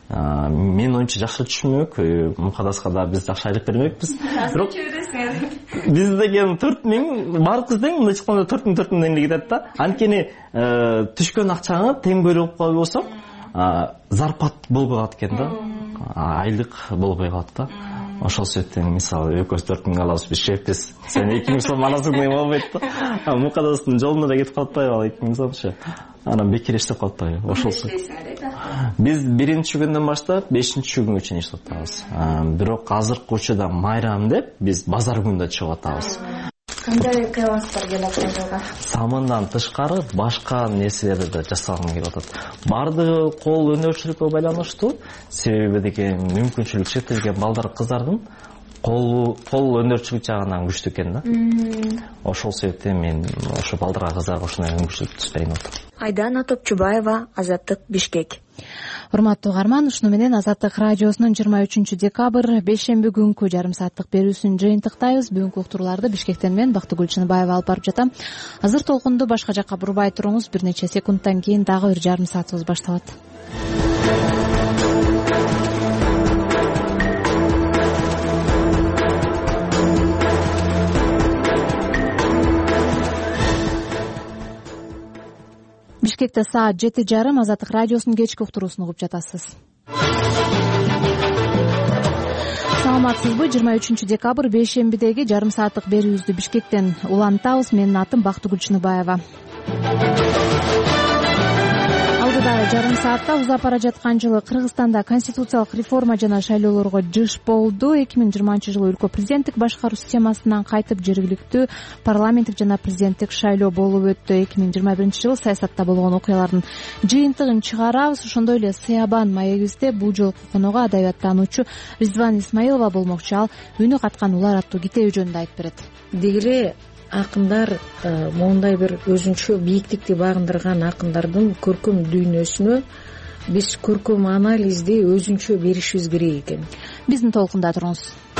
Менин оюмча жакшы түшүнмөк. МКАДАСка да биз жакшы айлык бермекпиз. Бирок биз деген 4000 бардык тең, мындай чыкканда 4000 эле кетет да. Анткени түшкөн акчаңы тең бөлүп койбосо зарплат болбой калат экен да. Айлык болбой калат да. Ошол себептен мисалы экөөбүз 4000 алабыз, биз шектес. Сен 2000 сом аласың деп болбойт да. МКАДАстын жолуна да кетип калатпайбы ал 2000 сомчу? Анан бекер иштеп калатпайбы? Ошол биз 1-күндөн баштап 5-күнгө чейин иштеп атабыз. Бирок азыркы учурда майрам деп биз базар күнүндө чыгып атабыз. Кандай кыйласыздар келет жылга? Самындан тышкары башка нерселерди да жасагым келип атат. Бардыгы кол өнөрчүлүккө байланыштуу. Себеби деген мүмкүнчүлүк чектелген балдар, кыздардын кол өнөрчүлүк жагынан күчтүү экен да. Ошол себептен мен ошо балдарга, кыздарга ушундай мүмкүнчүлүк түзбөйүн деп атам. Айдана Топчубаева, Азаттык, Бишкек. Урматтуу угарман, ушуну менен Азаттык радиосунун 23 декабрь бейшемби күнкү жарым сааттык берүүсүн жыйынтыктайбыз. Бүгүнкү уктурууларды Бишкектен мен Бактыгүл Чыныбаева алып барып жатам. Азыр толкунду башка жакка бурбай туруңуз, бир нече секундтан кийин дагы бир жарым саатыбыз башталат. Бишкекте саат 7:30. Азаттык радиосунун кечки уктуруусун угуп жатасыз. Саламатсызбы? 23 декабрь бейшембидеги жарым сааттык берүүбүздү Бишкектен улантабыз. Менин атым Бактыгүл Чыныбаева. Алдыдагы жарым саатта узап бара жаткан жылы Кыргызстанда конституциялык реформа жана шайлоолорго жыш болду. 2020 өлкө президенттик башкаруу системасынан кайтып жергиликтүү парламенттик жана президенттик шайлоо болуп өттү. 2021 саясатта болгон окуялардын жыйынтыгын чыгарабыз. Ошондой эле Сыябан маегибизде бул жолку коногу адабияттануучу Ризван Исмаилова болмокчу. Ал үнү каткан улар аттуу китеби жөнүндө айтып берет. Дегеле акындар моундай бир өзүнчө бийиктикти багындырган акындардын көркөм дүйнөсүнө биз көркөм анализди өзүнчө беришибиз керек экен. Биздин толкунда туруңуз.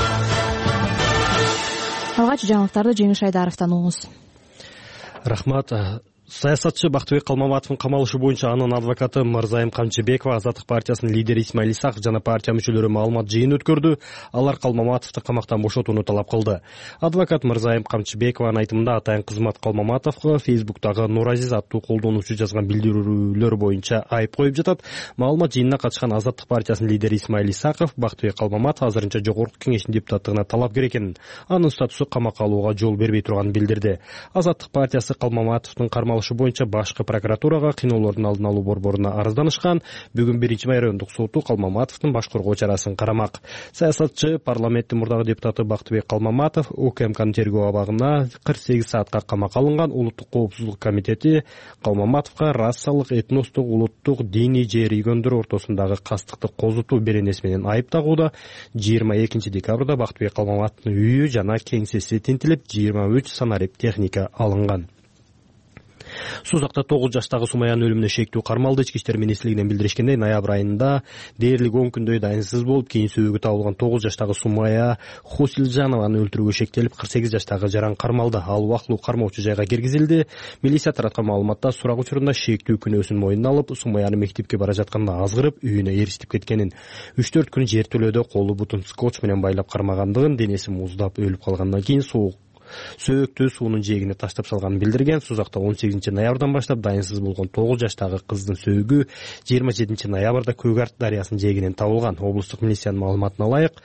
Алгач жаңылыктарды Жеңиш Айдаровдон угуңуз. Рахмат. Саясатчы Бактыбек Калмаматовдун камалышы боюнча анын адвокаты Мырзайым Камчыбекова, Азаттык партиясынын лидери Исмаил Исаков жана партия мүчөлөрү маалымат жыйын өткөрдү. Алар Калмаматовду камактан бошотууну талап кылды. Адвокат Мырзайым Камчыбекованын айтымында атайын кызмат Калмаматовго Фейсбуктагы Нуразиз аттуу колдонуучу жазган билдирүүлөр боюнча айып коюп жатат. Маалымат жыйынына катышкан Азаттык партиясынын лидери Исмаил Исаков Бактыбек Калмаматов азырынча жогорку кеңештин депутаттыгына талапкер экенин, анын статусу камакка алууга жол бербей турганын билдирди. Азаттык партиясы Калмаматовдун кармалышы боюнча башкы прокуратурага кыйноолордун алдын алуу борборуна арызданышкан. Бүгүн 1-май райондук соту Калмаматовдун баш коргоо чарасын карамак. Саясатчы парламенттин мурдагы депутаты Бактыбек Калмаматов УКМКнын тергөө абагына 48 саатка камакка алынган. Улуттук коопсуздук комитети Калмаматовго расалык, этностук, улуттук, диний же региондор ортосундагы кастыкты козутуу беренеси менен айып тагууда. 22 декабрда Бактыбек Калмаматовдун үйү жана кеңсеси тинтилип, 23 санарип техника алынган. Сузакта 9 жаштагы Сумаянын өлүмүнө шектүү кармалды. Ички иштер министрлигинен билдиришкендей, ноябрь айында дээрлик 10 күндөй дайынсыз болуп, кийин сөөгү табылган 9 жаштагы Сумая Хусилжанованы өлтүрүүгө шектелип, 48 жаштагы жаран кармалды. Ал убактылуу кармоочу жайга киргизилди. Милиция тараткан маалыматта сурак учурунда шектүү күнөөсүн мойнуна алып, Сумаяны мектепке бара жатканда азгырып, үйүнө эрисип кеткенин, 3-4 күн жертөлөөдө колу бутун скотч менен байлап кармагандыгын, денеси муздап өлүп калгандан кийин сөөктү суунун жээгине таштап салганын билдирген. Сузакта 18 ноябрдан баштап дайынсыз болгон 9 жаштагы кыздын сөөгү 27 ноябрда Көк Арт дарыясынын жээгинен табылган. Облустук милициянын маалыматына ылайык,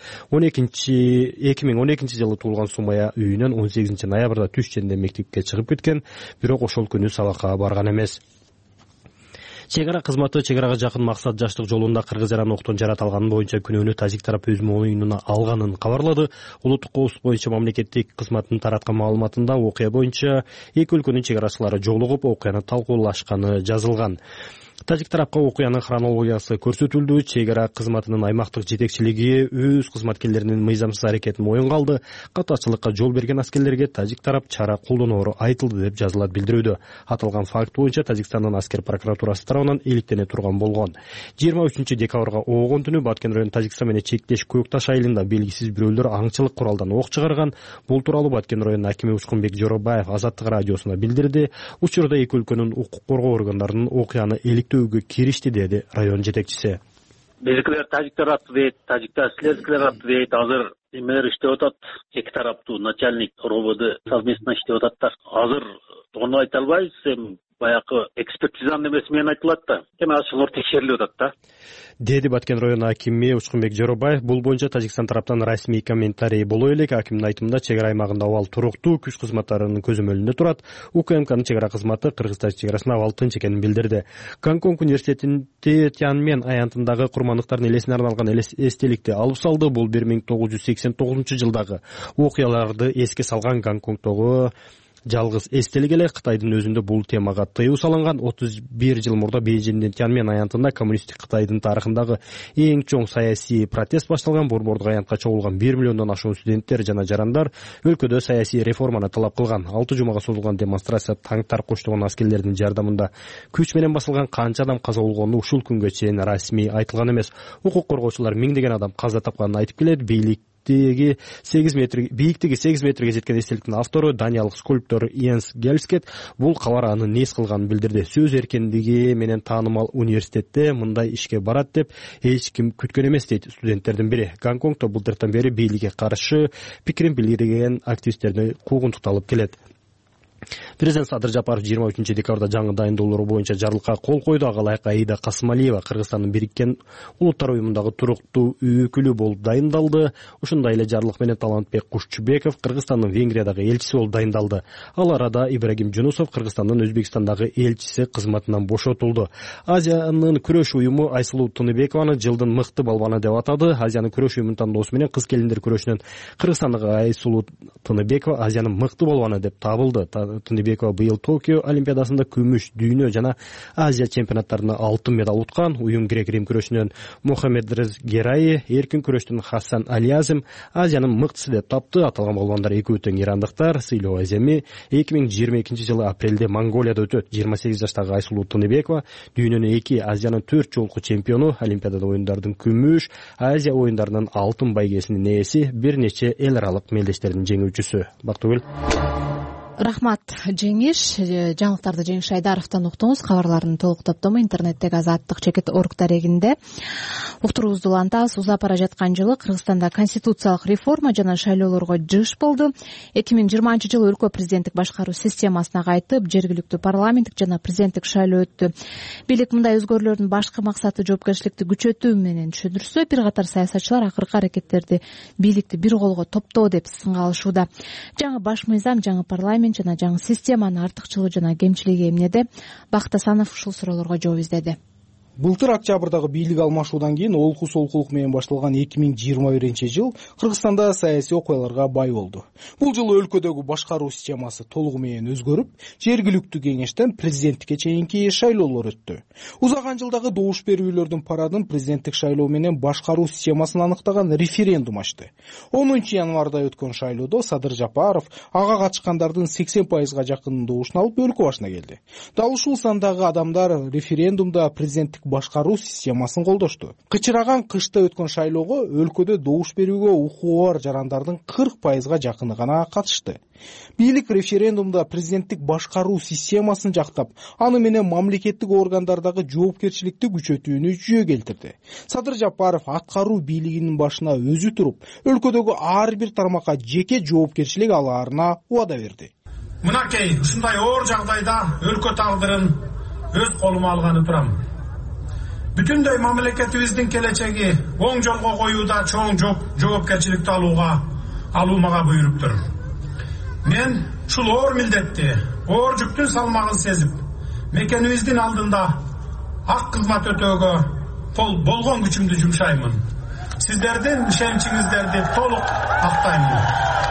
2012 жылы туулган Сумая үйүнөн 18 ноябрда түш ченде мектепке чыгып кеткен, бирок ошол күнү сабакка барган эмес. Чегара кызматы чегарага жакын максат жаштык жолунда кыргыз жаран октон жаратылганы боюнча күнөөнү тажик тарап өз мойнуна алганын кабарлады. Улуттук коопсуздук боюнча мамлекеттик кызматтын тараткан маалыматында окуя боюнча эки өлкөнүн чегарачылары жолугуп, окуяны талкуулашканы жазылган. Тажик тарапка окуянын хронологиясы көрсөтүлдү. Чегара кызматынын аймактык жетекчилиги өз кызматкерлеринин мыйзамсыз аракетин моюнга алды. Катачылыкка жол берген аскерлерге тажик тарап чара колдоноору айтылды деп жазылат билдирүүдө. Аталган факт боюнча Тажикстандын аскер прокуратурасы тарабынан иликтене турган болгон. 23 декабрга оогон түнү Баткен району Тажикстан менен чектеш Көк Таш айылында белгисиз бирөөлөр аңчылык куралдан ок чыгарган. Бул тууралуу Баткен районунун акими Учкунбек Жоробаев Азаттык радиосуна билдирди. Учурда эки өлкөнүн укук коргоо органдарынын окуяны иликтөөгө киришти, деди район жетекчиси. Биздикилер тажиктер атты дейт, тажиктар силердикилер атты дейт. Азыр эмелер иштеп атат. Эки тараптуу начальник РОВД совместно иштеп ататтар. Азыр ону айта албайбыз, эми баягы экспертизанын эмеси менен айтылат да. Эми ошолор текшерилип атат да. Деди Баткен району акими Учкунбек Жоробаев. Бул боюнча Тажикстан тараптан расмий комментарий боло элек. Акимдин айтымында чек ара аймагында абал туруктуу, күч кызматтарынын көзөмөлүндө турат. УКМКнын чек ара кызматы Кыргызстан чек арасына абал тынч экенин билдирди. Гонконг университетинде Тяньмен аянтындагы курмандыктардын элесине арналган эстеликти алып салды. Бул 1989-жылдагы окуяларды эске салган Гонконгдогу жалгыз эстелик эле. Кытайдын өзүндө бул темага тыюу салынган. 31 жыл мурда Бейжиңдин Тяньмен аянтында коммунисттик Кытайдын тарыхындагы эң чоң саясий протест башталган. Борбордук аянтка чогулган 1 миллиондон ашуун студенттер жана жарандар өлкөдө саясий реформаны талап кылган. 6 жумага созулган демонстрация танктар коштогон аскерлердин жардамында күч менен басылган. Канча адам каза болгону ушул күнгө чейин расмий айтылган эмес. Укук коргоочулар миңдеген адам каза тапканын айтып келет. Бийликтиги 8 метрге жеткен эстеликтин автору Даниялык скульптор Йенс Гельскет бул кабар анын нес кылганын билдирди. Сөз эркиндиги менен таанымал университетте мындай ишке барат деп эч ким күткөн эмес дейт студенттердин бири. Гонконгдо былтыртан бери бийликке каршы пикирин билдирген активисттерди куугунтукталып келет. Президент Садыр Жапаров 23 декабрда жаңы дайындоолору боюнча жарлыкка кол койду. Ага ылайык Аида Касымалиева Кыргызстандын Бириккен Улуттар уюмундагы туруктуу өкүлү болуп дайындалды. Ушундай эле жарлык менен Талантбек Кушчубеков Кыргызстандын Венгриядагы элчиси болуп дайындалды. Ал арада Ибрагим Жунусов Кыргызстандын Өзбекстандагы элчиси кызматынан бошотулду. Азиянын күрөш уюму Айсулуу Тыныбекованы жылдын мыкты балбаны деп атады. Азиянын күрөш уюмунун тандоосу менен кыз келиндер күрөшүнөн Кыргызстандагы Айсулуу Тыныбекова Азиянын мыкты балбаны деп табылды. Тыныбекова быйыл Токио Олимпиадасында күмүш, дүйнө жана Азия чемпионаттарында алтын медаль уткан. Уюм грек-рим күрөшүнөн Мухаммедрез Гераи, эркин күрөштөн Хасан Алиязим Азиянын мыктысы деп тапты. Аталган балбандар экөө тең ирандыктар. Сыйлоо эземи 2022 жылы апрелде Монголияда өтөт. 28 жаштагы Айсулуу Тыныбекова дүйнөнүн 2, Азиянын 4 жолку чемпиону, Олимпиада оюндардын күмүш, Азия оюндарынын алтын байгесинин ээси, бир нече эл аралык мелдештердин жеңүүчүсү. Бактыгүл. Рахмат Жеңиш. Жаңылыктарды Жеңиш Айдаровдон уктуңуз. Кабарлардын толук топтому интернеттеги azаттык.org дарегинде уктуруубузду улантабыз. Узап бара жаткан жылы Кыргызстанда конституциялык реформа жана шайлоолорго жыш болду. 2020 жылы өлкө президенттик башкаруу системасына кайтып, жергиликтүү парламенттик жана президенттик шайлоо өттү. Бийлик мындай өзгөрүүлөрдүн башкы максаты жоопкерчиликти күчөтүү менен түшүндүрсө, бир катар саясатчылар акыркы аракеттерди бийликти бир колго топтоо деп сынга алышууда. Жаңы баш мыйзам, жаңы парламент жана жаңы системанын артыкчылыгы жана кемчилиги эмнеде? Бакыт Асанов ушул суроолорго жооп издеди. Былтыр октябрдагы бийлик алмашуудан кийин олку-солкулук менен башталган 2021-жыл Кыргызстанда саясий окуяларга бай болду. Бул жылы өлкөдөгү башкаруу системасы толугу менен өзгөрүп, жергиликтүү кеңештен президенттикке чейинки шайлоолор өттү. Узаган жылдагы добуш берүүлөрдүн парадын президенттик шайлоо менен башкаруу системасын аныктаган референдум ачты. 10 январда өткөн шайлоодо Садыр Жапаров ага катышкандардын 80%га жакынын добушун алып өлкө башына келди. Дал ушул сандагы адамдар референдумда президенттик башкаруу системасын колдошту. Кычыраган кышта өткөн шайлоого өлкөдө добуш берүүгө укугу бар жарандардын 40%га жакыны гана катышты. Бийлик референдумда президенттик башкаруу системасын жактап, аны менен мамлекеттик органдардагы жоопкерчиликти күчөтүүнү жүйө келтирди. Садыр Жапаров аткаруу бийлигинин башына өзү туруп, өлкөдөгү ар бир тармакка жеке жоопкерчилик алаарына убада берди. Мынакей ушундай оор жагдайда өлкө тагдырын өз колума алганы турам. Бүтүндөй мамлекетибиздин келечеги оң жолго коюуда чоң жоопкерчиликти алуу мага буйруптур. Мен ушул оор милдетти, оор жүктүн салмагын сезип, мекенибиздин алдында ак кызмат өтөөгө болгон күчүмдү жумшаймын. Сиздердин ишеничиңиздерди толук актаймын.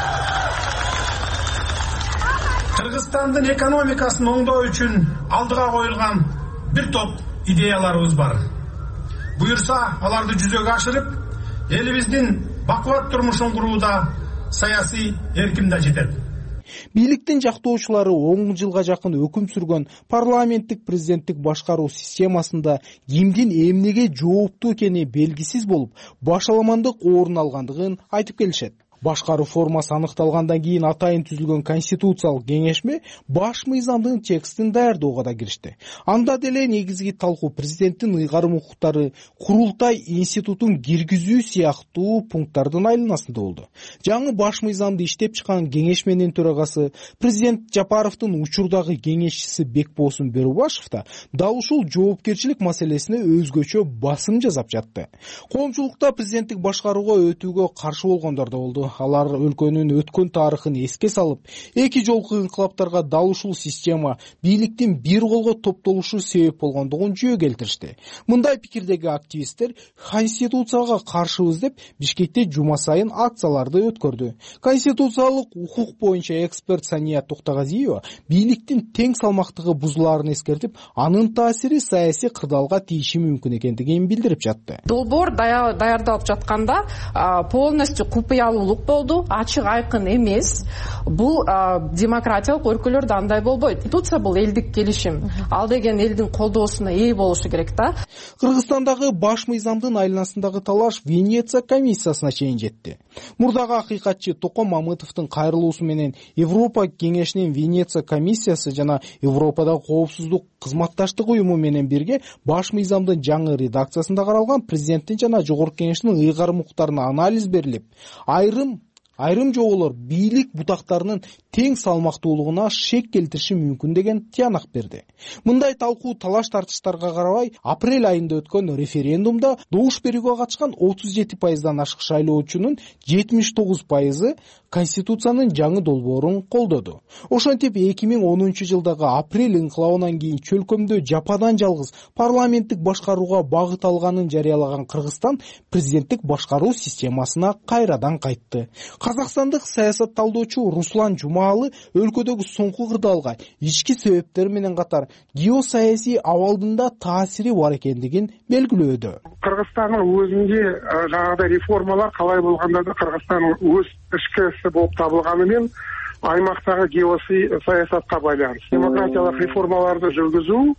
Кыргызстандын экономикасын оңдоо үчүн алдыга коюлган бир топ идеяларыбыз бар. Буюрса, аларды жүзөгө ашырып, элибиздин бакубат турмушун курууда саясий эркин да жетет. Бийликтин жактоочулары 10 жылга жакын өкүм сүргөн парламенттик президенттик башкаруу системасында кимдин эмнеге жооптуу экени белгисиз болуп, башаламандык орун алгандыгын айтып келишет. Башкаруу формасы аныкталгандан кийин атайын түзүлгөн конституциялык кеңешме баш мыйзамдын текстин даярдоого да киришти. Анда деле негизги талкуу президенттин ыйгарым укуктары, курултай институтун киргизүү сыяктуу пункттардын айланасында болду. Жаңы баш мыйзамды иштеп чыккан кеңешменин төрагасы президент Жапаровдун учурдагы кеңешчиси Бекбосын Берубашев да дал ушул жоопкерчилик маселесине өзгөчө басым жасап жатты. Коомчулукта президенттик башкарууга өтүүгө каршы болгондор да болду. Алар өлкөнүн өткөн тарыхын эске салып, эки жолку инкылаптарга дал ушул система бийликтин бир колго топтолушу себеп болгондугун жөө келтиришти. Мындай пикирдеги активисттер конституцияга каршыбыз деп Бишкекте жума сайын акцияларды өткөрдү. Конституциялык укук боюнча эксперт Сания Токтогазиева бийликтин тең салмактыгы бузулаарын эскертип, анын таасири саясий кырдаалга тийиши мүмкүн экендигин билдирип жатты. Долбоор даярдалып жатканда полностью купуялуулук болду, ачык айкын эмес. Бул демократиялык өлкөлөрдө андай болбойт. Конституция бул элдик келишим. Ал деген элдин колдоосуна ээ болушу керек да. Кыргызстандагы баш мыйзамдын айланасындагы талаш Венеция комиссиясына чейин жетти. Мурдагы акыйкатчы Током Мамытовдун кайрылуусу менен Европа кеңешинин Венеция комиссиясы жана Европадагы коопсуздук кызматташтык уюму менен бирге баш мыйзамдын жаңы редакциясында каралган президенттин жана жогорку кеңештин ыйгарым укуктарына анализ берилип, айрым жоболор бийлик бутактарынын тең салмактуулугуна шек келтириши мүмкүн деген тыянак берди. Мындай талкуу талаш тартыштарга карабай, апрель айында өткөн референдумда добуш берүүгө катышкан 37%дан ашык шайлоочунун 79% Конституциянын жаңы долбоорун колдоду. Ошентип 2010 жылдагы апрель инкылабынан кийин чөлкөмдө жападан жалгыз парламенттик башкарууга багыт алганын жарыялаган Кыргызстан президенттик башкаруу системасына кайрадан кайтты. Казакстандык саясатталдоочу Руслан Жумаалы өлкөдөгү соңку кырдаалга ички себептер менен катар геосаясий абалдын да таасири бар экендигин белгилөөдө. Кыргызстандын өзүндө жаңагыдай реформалар калай болгондо да Кыргызстандын өз ички isi болуп табылганы менен аймактагы геосаясатка байланыштуу демократиялык реформаларды жүргүзүү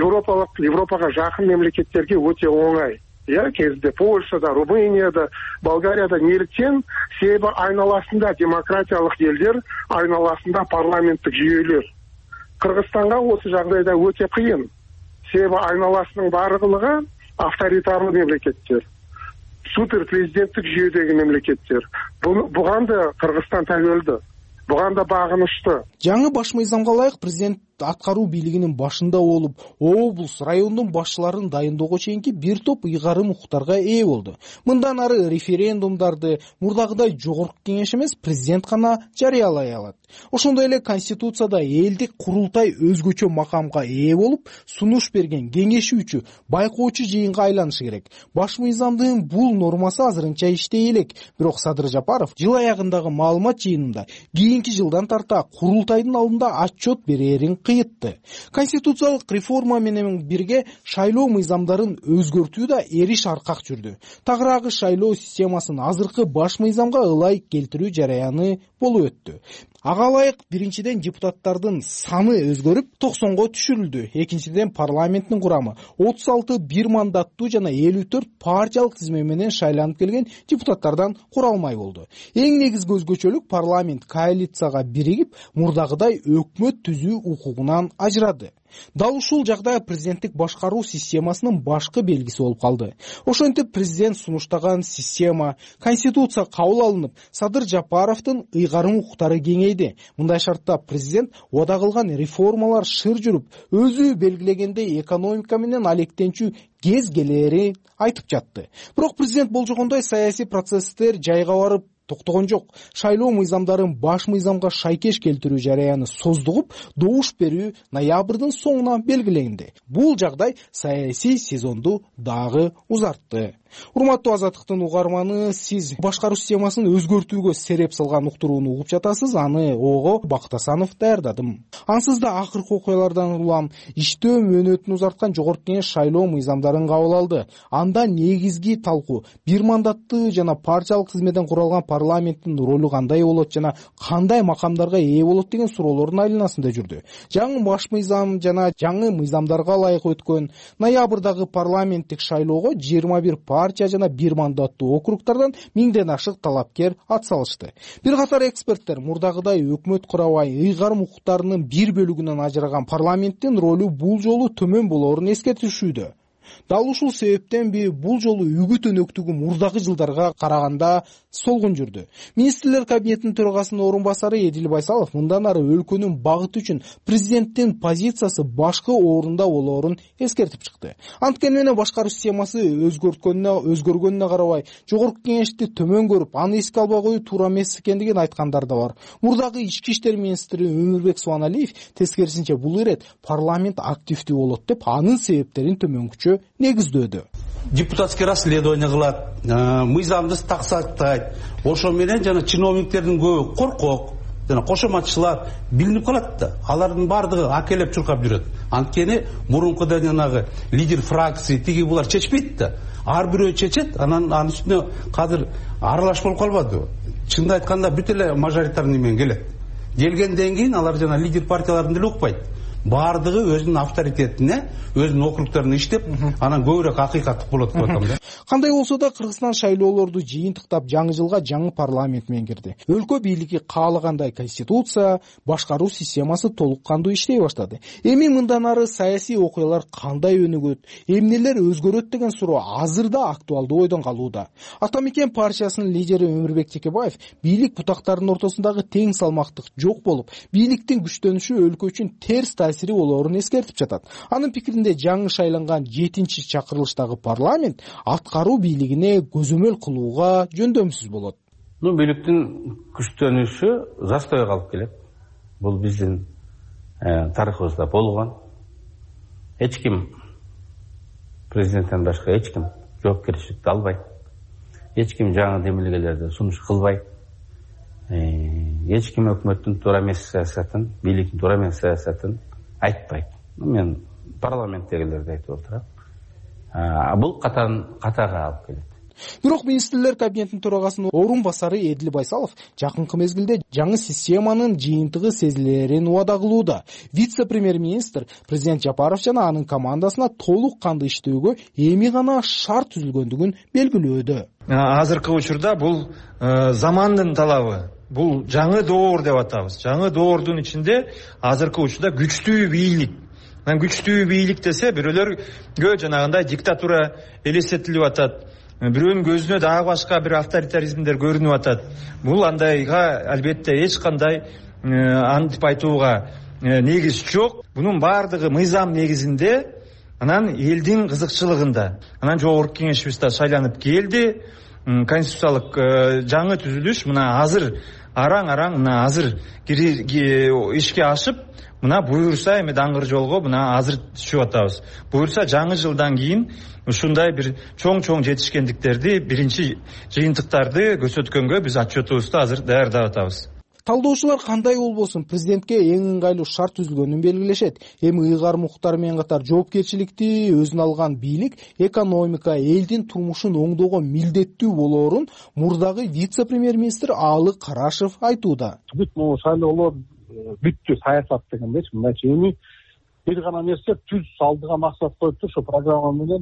Европага жакын мемлекеттерге өтө оңай. Кезде Польшада, Румынияда, Болгарияда неліктен себебі айналасында демократиялық елдер, айналасында парламенттік жүйелер. Кыргызстанга осы жағдайда өте қиын. Себебі айналасының барлығы авторитарлы мемлекеттер. Супер президенттік жүйедегі мемлекеттер. Бұған да Кыргызстан тәуелді. Бұған да бағынышты. Жаңы баш мыйзамга ылайык президент аткаруу бийлигинин башында болуп, облус, райондун башчыларын дайындоого чейинки бир топ ыйгарым укуктарга ээ болду. Мындан ары референдумдарды мурдагыдай жогорку кеңеш эмес, президент гана жарыялай алат. Ошондой эле Конституцияда элдик курултай өзгөчө макамга ээ болуп, сунуш берген кеңешүүчү, байкоочу жыйынга айланышы керек. Баш мыйзамдын бул нормасы азырынча иштей элек, бирок Садыр Жапаров жыл аягындагы маалымат жыйынында кийинки жылдан тарта курултайдын алдында отчет берерин кыйытты. Конституциялык реформа менен бирге шайлоо мыйзамдарын өзгөртүү да эриш аркак жүрдү. Тагыраагы шайлоо системасын азыркы баш мыйзамга ылайык келтирүү жараяны болуп өттү. Ага ылайык биринчиден депутаттардын саны өзгөрүп 90го түшүрүлдү. Экинчиден парламенттин курамы 36 бир мандаттуу жана 54 партиялык тизме менен шайланып келген депутаттардан куралмай болду. Эң негизги өзгөчөлүк парламент коалицияга биригип, мурдагыдай өкмөт түзүү укугунан ажырады. Дал ушул жагда президенттик башкаруу системасынын башкы белгиси болуп калды. Ошентип президент сунуштаган система, конституция кабыл алынып, Садыр Жапаровдун ыйгарым укуктары кеңейди. Мындай шартта президент убада кылган реформалар шыр жүрүп, өзү белгилегендей экономика менен алектенчүү кез келери айтып жатты. Бирок президент болжогондой саясий процесстер жайга барып токтогон жок. Шайлоо мыйзамдарын баш мыйзамга шайкеш келтирүү жараяны создугуп, добуш берүү ноябрдын соңуна белгиленди. Бул жагдай саясий сезонду дагы узартты. Урматтуу Азаттыктын угарманы, сиз башкаруу системасын өзгөртүүгө сереп салган уктурууну угуп жатасыз. Аны ого Бактасанов даярдадым. Ансыз да акыркы окуялардан улам иштөө мөөнөтүн узарткан жогорку кеңеш шайлоо мыйзамдарын кабыл алды. Анда негизги талкуу бир мандаттуу жана партиялык тизмеден куралган парламенттин ролу кандай болот жана кандай макамдарга ээ болот деген суроолордун айланасында жүрдү. Жаңы баш мыйзам жана жаңы мыйзамдарга ылайык өткөн ноябрдагы парламенттик шайлоого 21 партия жана 1 мандаттуу округдардан 1000ден ашык талапкер ат салышты. Бир катар эксперттер мурдагыдай өкмөт курабай ыйгарым укуктарынын бир бөлүгүнөн ажыраган парламенттин ролу бул жолу төмөн болоорун эскертишүүдө. Дал ушул себептенби бул жолу үгүт өнөктүгү мурдагы жылдарга караганда солгун жүрдү. Министрлер кабинетинин төрагасынын орун басары Эдил Байсалов мындан ары өлкөнүн багыты үчүн президенттин позициясы башкы орунда болоорун эскертип чыкты. Анткени менен башкаруу системасы өзгөргөнүнө карабай жогорку кеңешти төмөн көрүп, аны эске албай коюу туура эмес экендигин айткандар да бар. Мурдагы ички иштер министри Өмүрбек Субаналиев тескерисинче бул ирет парламент активдүү болот деп анын себептерин төмөнкүчө негиздөөдө. Депутатский расследование кылат, мыйзамды таксаттайт. Ошо менен жана чиновниктердин көбү коркок, жана кошоматчылар билинип калат да. Алардын бардыгы акелеп чуркап жүрөт. Анткени мурункуда жанагы лидер фракция тиги булар чечпейт да. Ар бирөө чечет, анан анын үстүнө казыр аралаш болуп калбады. Чынды айтканда бүт эле мажоритарный менен келет. Келгенден кийин алар жана лидер партияларын деле укпайт. Бардыгы өзүнүн авторитетине, өзүнүн округдарына иштеп, анан көбүрөөк акыйкаттык болот деп атам да. Кандай болсо да Кыргызстан шайлоолорду жыйынтыктап жаңы жылга жаңы парламент менен кирди. Өлкө бийлиги каалагандай конституция, башкаруу системасы толук кандуу иштей баштады. Эми мындан ары саясий окуялар кандай өнүгөт, эмнелер өзгөрөт деген суроо азыр да актуалдуу ойдон калууда. Ата Мекен партиясынын лидери Өмүрбек Текебаев бийлик бутактарынын ортосундагы тең салмактык жок болуп, бийликтин күчтөнүшү өлкө үчүн терс таасири болоорун эскертип жатат. Анын пикиринде жаңы шайланган 7-чакырылыштагы парламент аткаруу бийлигине көзөмөл кылууга жөндөмсүз болот. Бийликтин күчтөнүшү застойго калып келет. Бул биздин тарыхыбызда болгон. Эч ким президенттен башка эч ким жоопкерчиликти албайт. Эч ким жаңы демилгелерди сунуш кылбайт. Эч ким өкмөттүн туура эмес саясатын, бийликтин туура эмес саясатын айтпайт. Мен парламенттегилерди айтып отурам. Бул катага алып келет. Бирок министрлер кабинетинин төрагасынын орун басары Эдил Байсалов жакынкы мезгилде жаңы системанын жыйынтыгы сезилерин убада кылууда. Вице-премьер-министр президент Жапаров жана анын командасына толук кандуу иштөөгө эми гана шарт түзүлгөндүгүн белгилөөдө. Азыркы учурда бул замандын талабы. Бул жаңы доор деп атабыз. Жаңы доордун ичинде азыркы учурда күчтүү бийлик. Күчтүү бийлик десе бирөөлөргө жанагындай диктатура элестетилип атат. Бирөөнүн көзүнө дагы башка бир авторитаризмдер көрүнүп атат. Бул андайга албетте эч кандай антип айтууга негиз жок. Бунун баардыгы мыйзам негизинде, анан элдин кызыкчылыгында. Анан жогорку кеңешибиз да шайланып келди. Конституциялык жаңы түзүлүш мына азыр араң мына азыр ишке ашып, мына буюрса эми даңгыр жолго мына азыр түшүп атабыз. Буюрса жаңы жылдан кийин ушундай бир чоң жетишкендиктерди, биринчи жыйынтыктарды көрсөткөнгө биз отчетубузду азыр даярдап атабыз. Талдоочулар кандай болбосун президентке эң ыңгайлуу шарт түзүлгөнүн белгилешет. Эми ыйгарым укуктары менен катар жоопкерчиликти өзүнө алган бийлик экономика, элдин турмушун оңдоого милдеттүү болоорун мурдагы вице-премьер-министр Аалы Карашев айтууда. Бүт могу шайлоолор бүттү, саясат дегендечи. Мындайча эми бир гана нерсе түз алдыга максат коюп туруп, ошо программа менен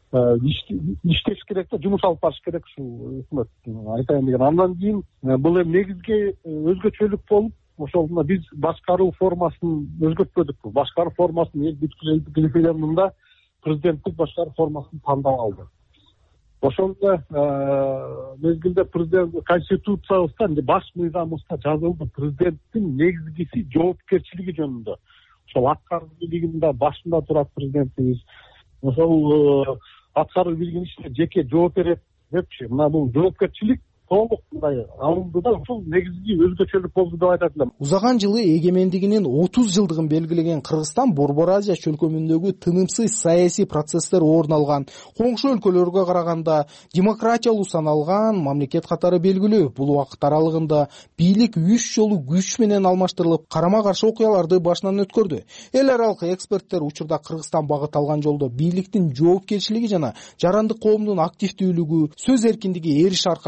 иштеш керек да, жумуш алып барыш керек ушул өкмөт. Айтайын деген. Андан кийин бул эми негизги өзгөчөлүк болуп, ошол биз башкаруу формасын өзгөртпөдүк. Башкаруу формасын эл бүткүл референдумда президенттик башкаруу формасын тандап алды. Ошондо мезгилде президент конституциябызда, баш мыйзамыбызда жазылды, президенттин негизгиси жоопкерчилиги жөнүндө. Ошол аткаруу бийлигинин башында турат президентибиз. Ошол аткаруу бийлигинин ичинде жеке жооп берет депчи. Мына бул жоопкерчилик толук мындай алынды да, ушул негизги өзгөчөлүк болду деп айтат элем. Узаган жылы эгемендигинин 30 жылдыгын белгилеген Кыргызстан Борбор Азия чөлкөмүндөгү тынымсыз саясий процесстер орун алган, коңшу өлкөлөргө караганда демократиялуу саналган мамлекет катары белгилүү. Бул убакыт аралыгында бийлик 3 жолу күч менен алмаштырылып, карама-каршы окуяларды башынан өткөрдү. Эл аралык эксперттер учурда Кыргызстан багыт алган жолдо бийликтин жоопкерчилиги жана жарандык коомдун активдүүлүгү, сөз эркиндиги эриш аркак жүрсө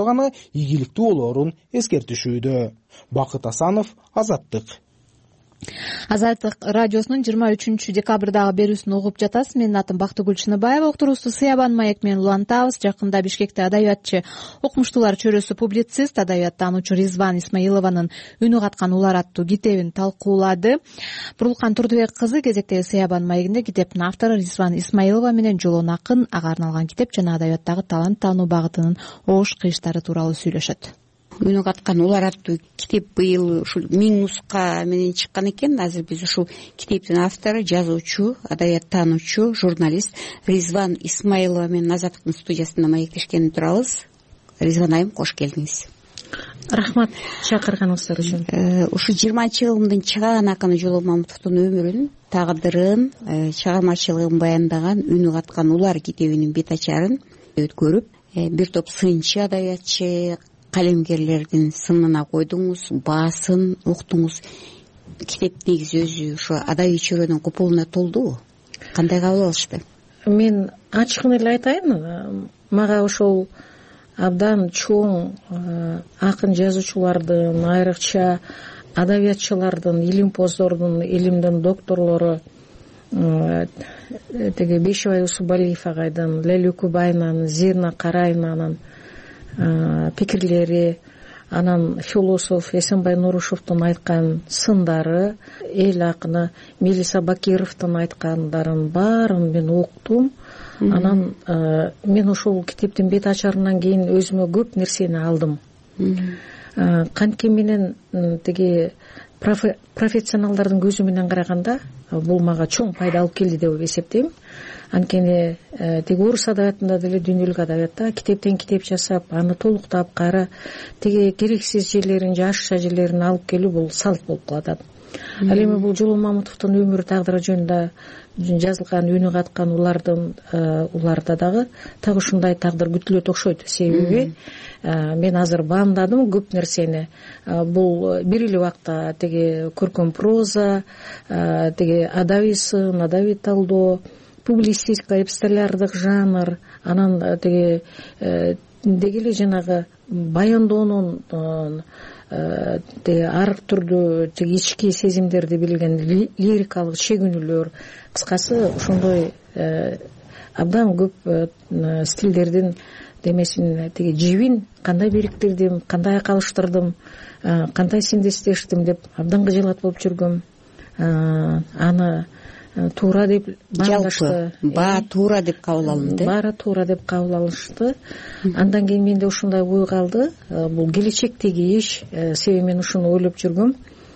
баштаганы ийгиликтүү болоорун эскертишүүдө. Бакыт Асанов, Азаттык радиосунун 23 декабрдагы берүүсүн угуп жатасыз. Менин атым Бактыгүл Чыныбаева. Уктуруубузду Сыябан маек менен улантабыз. Жакында Бишкекте адабиятчы, окумуштуулар чөрөсү, публицист, адабияттануучу Ризван Исмаилованын «Үнү каткан улар» аттуу китебин талкуулады. Бурулкан Турдубек кызы кезектеги Сыябан маегинде китептин автору Ризван Исмаилова менен Жолон акын, ага арналган китеп жана адабияттагы талант таануу багытынын оош кыйыштары тууралуу сүйлөшөт. «Үнү каткан улар» аттуу китеп быйыл ушул 1000 нуска менен чыккан экен. Азыр биз ушул китептин автору, жазуучу, адабияттануучу, журналист Ризван Исмаилова менен Азаттыктын студиясында маектешкени турабыз. Ризван айым, кош келдиңиз. Рахмат чакырганыңыздар үчүн. Ушу 20-жылдын чыган акыны Жолон Мамытовдун өмүрүн, тагдырын, чыгармачылыгын баяндаган «Үнү каткан улар» китебинин бет ачарын өткөрүп, бир топ сынчы адабиятчы, калемгерлердин сынына койдуңуз, баасын уктуңуз. Китеп негизи өзү ошо адабий чөйрөнүн купулуна толдубу? Кандай кабыл алышты? Мен ачыгын эле айтайын, мага ошол абдан чоң акын жазуучулардын, айрыкча адабиятчылардын, илимпоздордун, илимдин докторлору теге Бешебай Усубалиев агайдын, Лелю Кубайнанын, Зирна Карайнанын пикирлери, анан философ Эсенбай Нурушевдун айткан сындары, эл акыны Мелиса Бакировдун айткандарын баарын мен уктум. Анан мен ошол китептин бет ачарынан кийин өзүмө көп нерсени алдым. Кантке менен теги профессионалдардын көзү менен караганда бул мага чоң пайда алып келди деп эсептейм. Анткени теги орус адабиятында деле, дүйнөлүк адабиятта китептен китеп жасап, аны толуктап, кайра теги керексиз жерлерин, жашша жерлерин алып келүү бул салт болуп калат. Ал эми бул Жолон Мамытовдун өмүрү, тагдыры жөнүндө жазылган «Үнү каткан уларда дагы так ушундай тагдыр күтүлөт окшойт. Себеби мен азыр баамдадым көп нерсени. Бул бир эле убакта теги көркөм проза, теги адабий сын, адабий талдоо, публицистика, эпистолярдык жанр, анан теги эле жанагы баяндоонун ар түрдүү теги ички сезимдерди билген лирикалык чегүнүүлөр, кыскасы ошондой абдан көп стилдердин демесин теги жибин кандай бириктирдим, кандай калыштырдым, кандай синдестештим деп абдан кыжылат болуп жүргөм. Аны туура деп баамдашты. Баа туура деп кабыл алынды. Баары туура деп кабыл алышты. Андан кийин менде ушундай ой калды. Бул келечектеги иш. Себеби мен ушуну ойлоп жүргөм.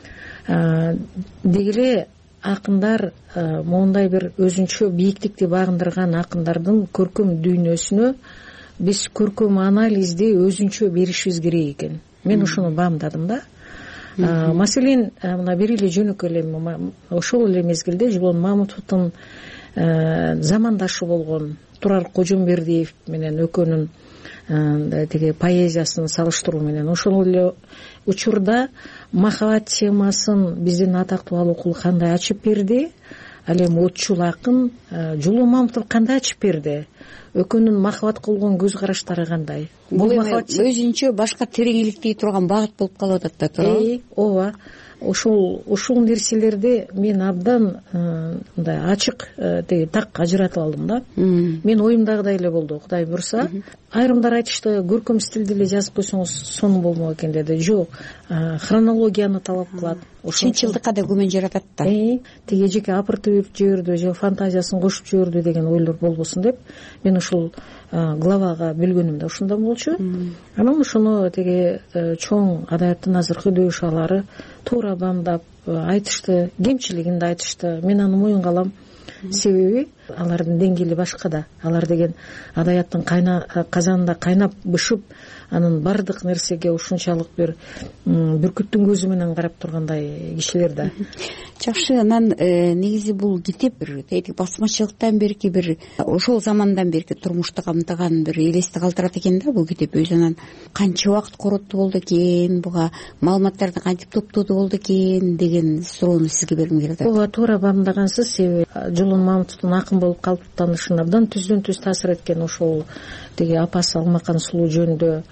Деги эле акындар моундай бир өзүнчө бийиктикти багындырган акындардын көркөм дүйнөсүнө биз көркөм анализди өзүнчө беришибиз керек экен. Мен ушуну баамдадым да. Маселен, мына бир эле жөнөкөй эле ошол эле мезгилде Жолон Мамытовдун замандашы болгон Турар Кожомбердиев менен экөөнүн теги поэзиясын салыштыруу менен ошол эле учурда махабат темасын биздин атактуу Алыкул кандай ачып берди, ал эми отчул акын Жолон Мамытов кандай ачып берди, экөөнүн махабатка болгон көз караштары кандай. Бул өзүнчө башка тереңиликтей турган багыт болуп калып атат да, туурабы? Ооба. Ошол нерселерди мен абдан мындай ачык теги так ажыратып алдым да. Мен оюмдагыдай эле болду, Кудай буйрса. Айрымдар айтышты, көркөм стилде эле жазып койсоңуз сонун болмок экен деди. Жок, хронологияны талап кылат. Чынчылдыкка да күмөн жаратат да. Теги эжеке апыртып жиберди, же фантазиясын кошуп жиберди деген ойлор болбосун деп мен ушул главага бөлгөнүм да ушундай болчу. Анан ошону теги чоң адабияттын азыркы дөшалары туура баамдап айтышты, кемчилигин да айтышты. Мен аны моюнга алам. Себеби алардын деңгээли башка да. Алар деген адабияттын казанында кайнап бышып, анын бардык нерсеге ушунчалык бир бүркүттүн көзү менен карап тургандай кишилер да. Жакшы, анан негизи бул китеп бир басмачылыктан берки бир ошол замандан берки турмушту камтыган бир элести калтырат экен да бул китеп. Өзү анан канча убакыт коротту болду экен, буга маалыматтарды кантип топтоду болду экен деген суроону сизге бергим келет. Ооба, туура баамдагансыз. Себеби Жолон Мамытовдун акын болуп калыптанышына абдан түздөн түз таасир эткен ошол теги апасы Алмакан сулуу жөнүндө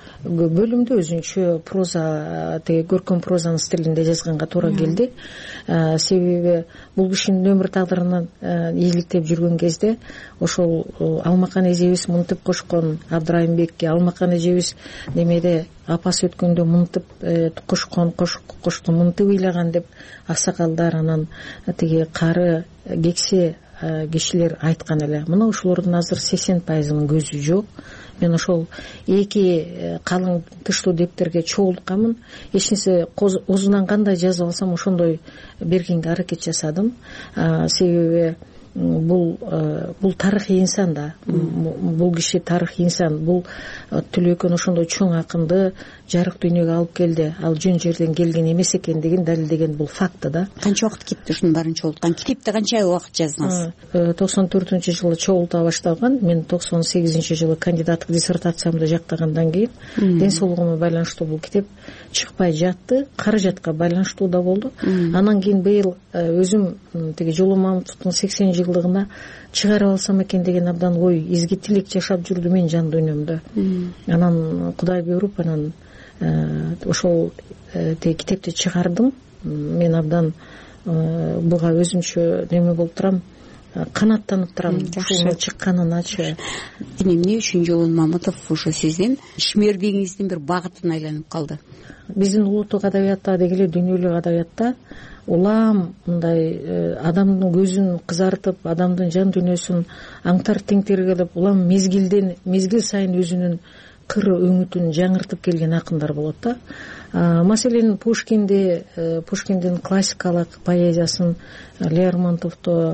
бөлүмдө өзүнчө проза, тиги көркөм прозанын стилинде жазганга туура келди. Себеби бул кишинин өмүр тагдырынан ийгиликтеп жүргөн кезде ошол Алмакан эжебиз мынтип кошкон, Абдрайымбекке Алмакан эжебиз немеде апасы өткөндө мынтип кошту, мынтип ыйлаган деп аксакалдар, анан тиги кары кексе кишилер айткан эле. Мына ошолордун азыр 80%-нын көзү жок. Мен ошол эки калың тыштуу дептерге чогултканмын. Эч нерсе озунан кандай жазып алсам ошондой бергенге аракет жасадым. Себеби бул тарыхый инсан да. Бул киши тарыхый инсан. Бул Түлөкөн ошондой чоң акынды жарык дүйнөгө алып келди. Ал жөн жерден келген эмес экендигин далилдеген бул факт да. Канча убакыт кетти ушунун баарын чогулткан? Китепти канча убакыт жаздыңыз? 94-жылы чогулта башталган. Мен 98-жылы кандидаттык диссертациямды жактагандан кийин ден соолугума байланыштуу бул китеп чыкпай жатты. Каражатка байланыштуу да болду. Анан кийин быйыл өзүм тиги Жоло Мамытовдун 80-жылдыгына чыгарып алсам экен деген абдан ой, изги тилек жашап жүрдү мен жан дүйнөмдө. Анан Кудай буйруп, анан ошол тиги китепти чыгардым. Мен абдан буга өзүмчө неме болуп турам, канаттанып турам ушунун чыкканыначы. Эмне үчүн Жоло Мамытов ошо сиздин ишмердигиңиздин бир багытына айланып калды? Биздин улуттук адабиятта дегеле дүйнөлүк адабиятта улам мындай адамдын көзүн кызартып, адамдын жан дүйнөсүн аңтар теңтергелеп, улам мезгил сайын өзүнүн кыры өңүтүн жаңыртып келген акындар болот да. Маселен Пушкиндин классикалык поэзиясын, Лермонтовду,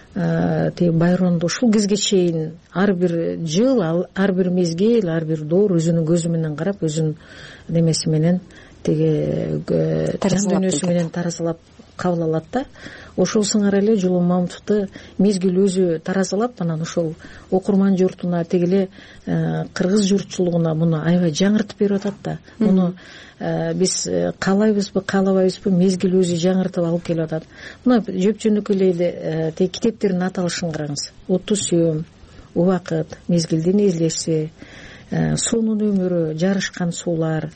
Байронду ушул кезге чейин ар бир жыл, ар бир мезгил, ар бир доор өзүнүн көзү менен карап, өзүнүн немеси менен тиги жан дүйнөсү менен таразалап кабыл алат да. Ошол сыңар эле Жоло Мамытовду мезгил өзү таразалап, анан ошол окурман журтуна, тигиле кыргыз журтчулугуна муну аябай жаңыртып берип атат да. Муну биз каалайбызбы, каалабайбызбы, мезгил өзү жаңыртып алып келип атат. Мына жөп-жөнөкөй эле тиги китептердин аталышын караңыз. Отту сүйөм, Убакыт, Мезгилдин эзлеши, Суунун өмүрү, Жарышкан суулар,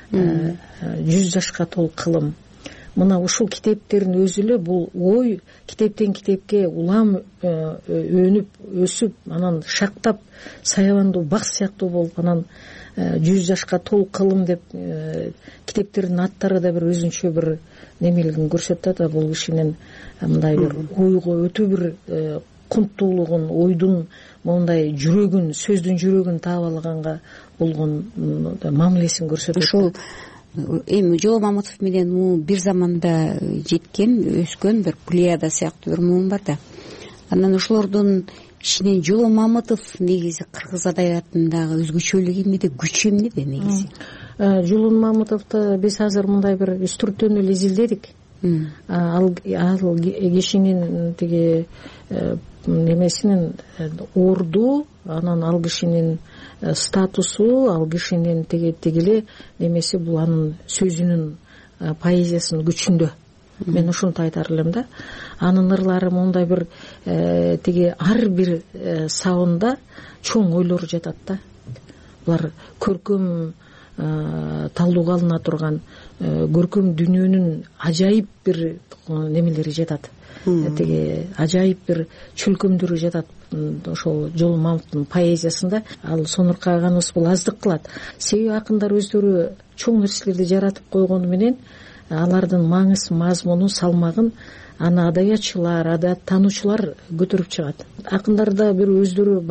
100 жашка тол кылым. Мына ушул китептердин өзү эле бул ой китептен китепке улам өнүп, өсүп, анан шактап, саябандуу бак сыяктуу болуп, анан 100 жашка тол кылым деп китептердин аттары да бир өзүнчө бир немелигин көрсөтөт да. Бул кишинин мындай бир ойго өтө бир кунттуулугун, ойдун мондай жүрөгүн, сөздүн жүрөгүн таап алганга болгон мамилесин көрсөтөт. Ошол эми Жоло Мамытов менен бир заманда жеткен, өскөн бир плеяда сыяктуу бир муун бар да. Анан ошолордун ичинен Жоло Мамытов негизи кыргыз адабиятындагы өзгөчөлүгү эмнеде, күчү эмнеде негизи? Жоло Мамытовду биз азыр мындай бир үстүртөн эле изилдедик. Ал кишинин тиги немесинин орду, анан ал кишинин статусу, ал кишинин тигиле немеси, бул анын сөзүнүн, поэзиясынын күчүндө. Мен ушунту айтар элем да. Анын ырлары мондай бир тиги ар бир сабында чоң ойлор жатат да. Булар көркөм талдууга алына турган, көркөм дүйнөнүн ажайып бир немелери жатат. Тиги ажайып бир чөлкөмдөрү жатат ошол Жоло Мамытовдун поэзиясында. Ал сонуркай аганыбыз бул аздык кылат. Себеби акындар өздөрү чоң нерселерди жаратып койгону менен алардын маңыз, мазмунун, салмагын аны адабиятчылар, адабияттануучулар көтөрүп чыгат. Акындарда бир өздөрү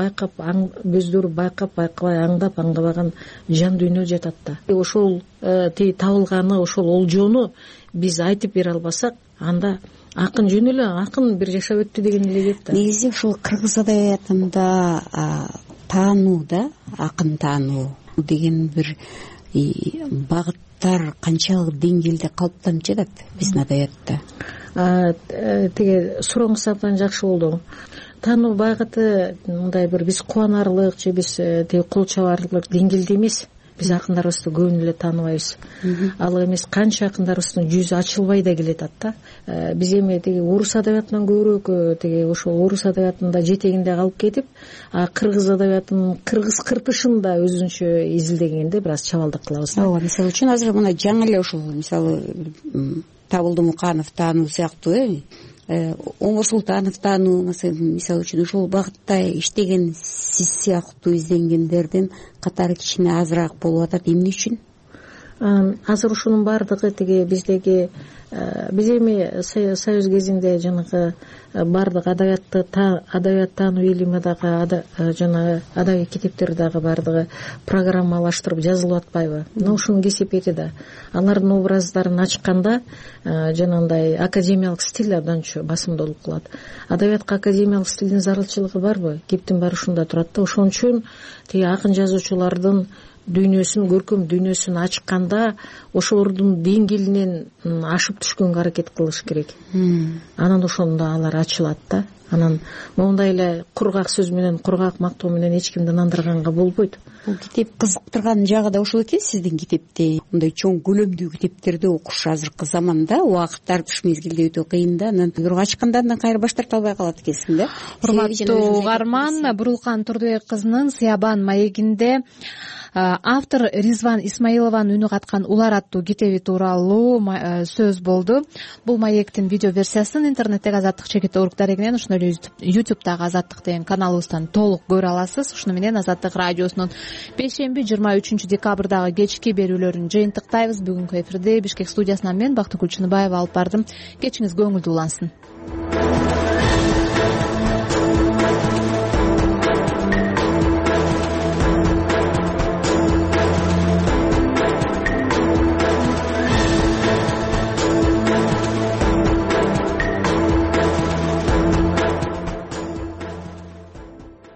байкабай аңдап аңдабаган жан дүйнө жатат да. Ошол табылганы, ошол олжону биз айтып бере албасак, анда акын жөн эле акын бир жашап өттү деген эле кет да. Негизи ушул кыргыз адабиятында таануу да, акын таануу деген бир багыттар канчалык деңгээлде калыптанып жатат биздин адабиятта? Тиги сурооңуз абдан жакшы болду. Таануу багыты мындай бир биз кубанарлык же биз тиги кол чабарлык деңгээлде эмес. биз акындарыбызды көбүн эле тааныбайбыз. Ал эмес канча акындарыбыздын жүзү ачылбай да келатат да. Биз эми тиги орус адабиятынан көбүрөөк тиги ошол орус адабиятында жетегинде калып кетип, кыргыз адабиятынын кыргыз кырпышын да өзүнчө изилдегенде бир аз чабалдык кылабыз. Ооба, мисалы үчүн азыр мына жаңы эле ушул мисалы Табылды Муканов таануу сыяктуу, Омар Султанов таануу мисалы үчүн ушул багытта иштеген сиз сыяктуу изденгендердин катары кичине азыраак болуп атат. Эмне үчүн? Азыр ушунун баардыгы тиги биздеги биз эми союз кезинде жанагы баардык адабият таануу илими дагы жана адабий китептер дагы баардыгы программалаштырып жазылып атпайбы? Мына ушунун кесепети да. Алардын образдарын ачканда жанагындай академиялык стиль абданча басымдуулук кылат. Адабиятка академиялык стилдин зарылчылыгы барбы? Кептин баары ушунда турат да. Ошон үчүн тиги акын жазуучулардын дүйнөсүн, көркөм дүйнөсүн ачканда ошолордун деңгээлинен ашып түшкөнгө аракет кылыш керек. Анан ошондо алар ачылат да. Анан моундай эле кургак сөз менен, кургак мактоо менен эч кимди нандырганга болбойт. Бул китеп кызыктырган жагы да ошол экен сиздин китепти. Мындай чоң көлөмдүү китептерди окуш азыркы заманда убакыт тартыш мезгилде өтө кыйын да. Анан бирок ачканда андан кайра баш тарта албай калат экенсиң да. Урматтуу угарман, Бурулкан Турдубек кызынын Сыябан маегинде автор Ризван Исмаилованын үнү каткан Улар аттуу китеби тууралуу сөз болду. Бул маектин видео версиясын интернеттеги Азаттык чекит орг дарегинен, ошондой эле YouTube'дагы Азаттык деген каналыбыздан толук көрө аласыз. Ушуну менен Азаттык радиосунун бейшемби 23 декабрдагы кечки берүүлөрүн жыйынтыктайбыз. Бүгүнкү эфирде Бишкек студиясынан мен Бактыгүл Чыныбаева алып бардым. Кечиңиз көңүлдүү улансын.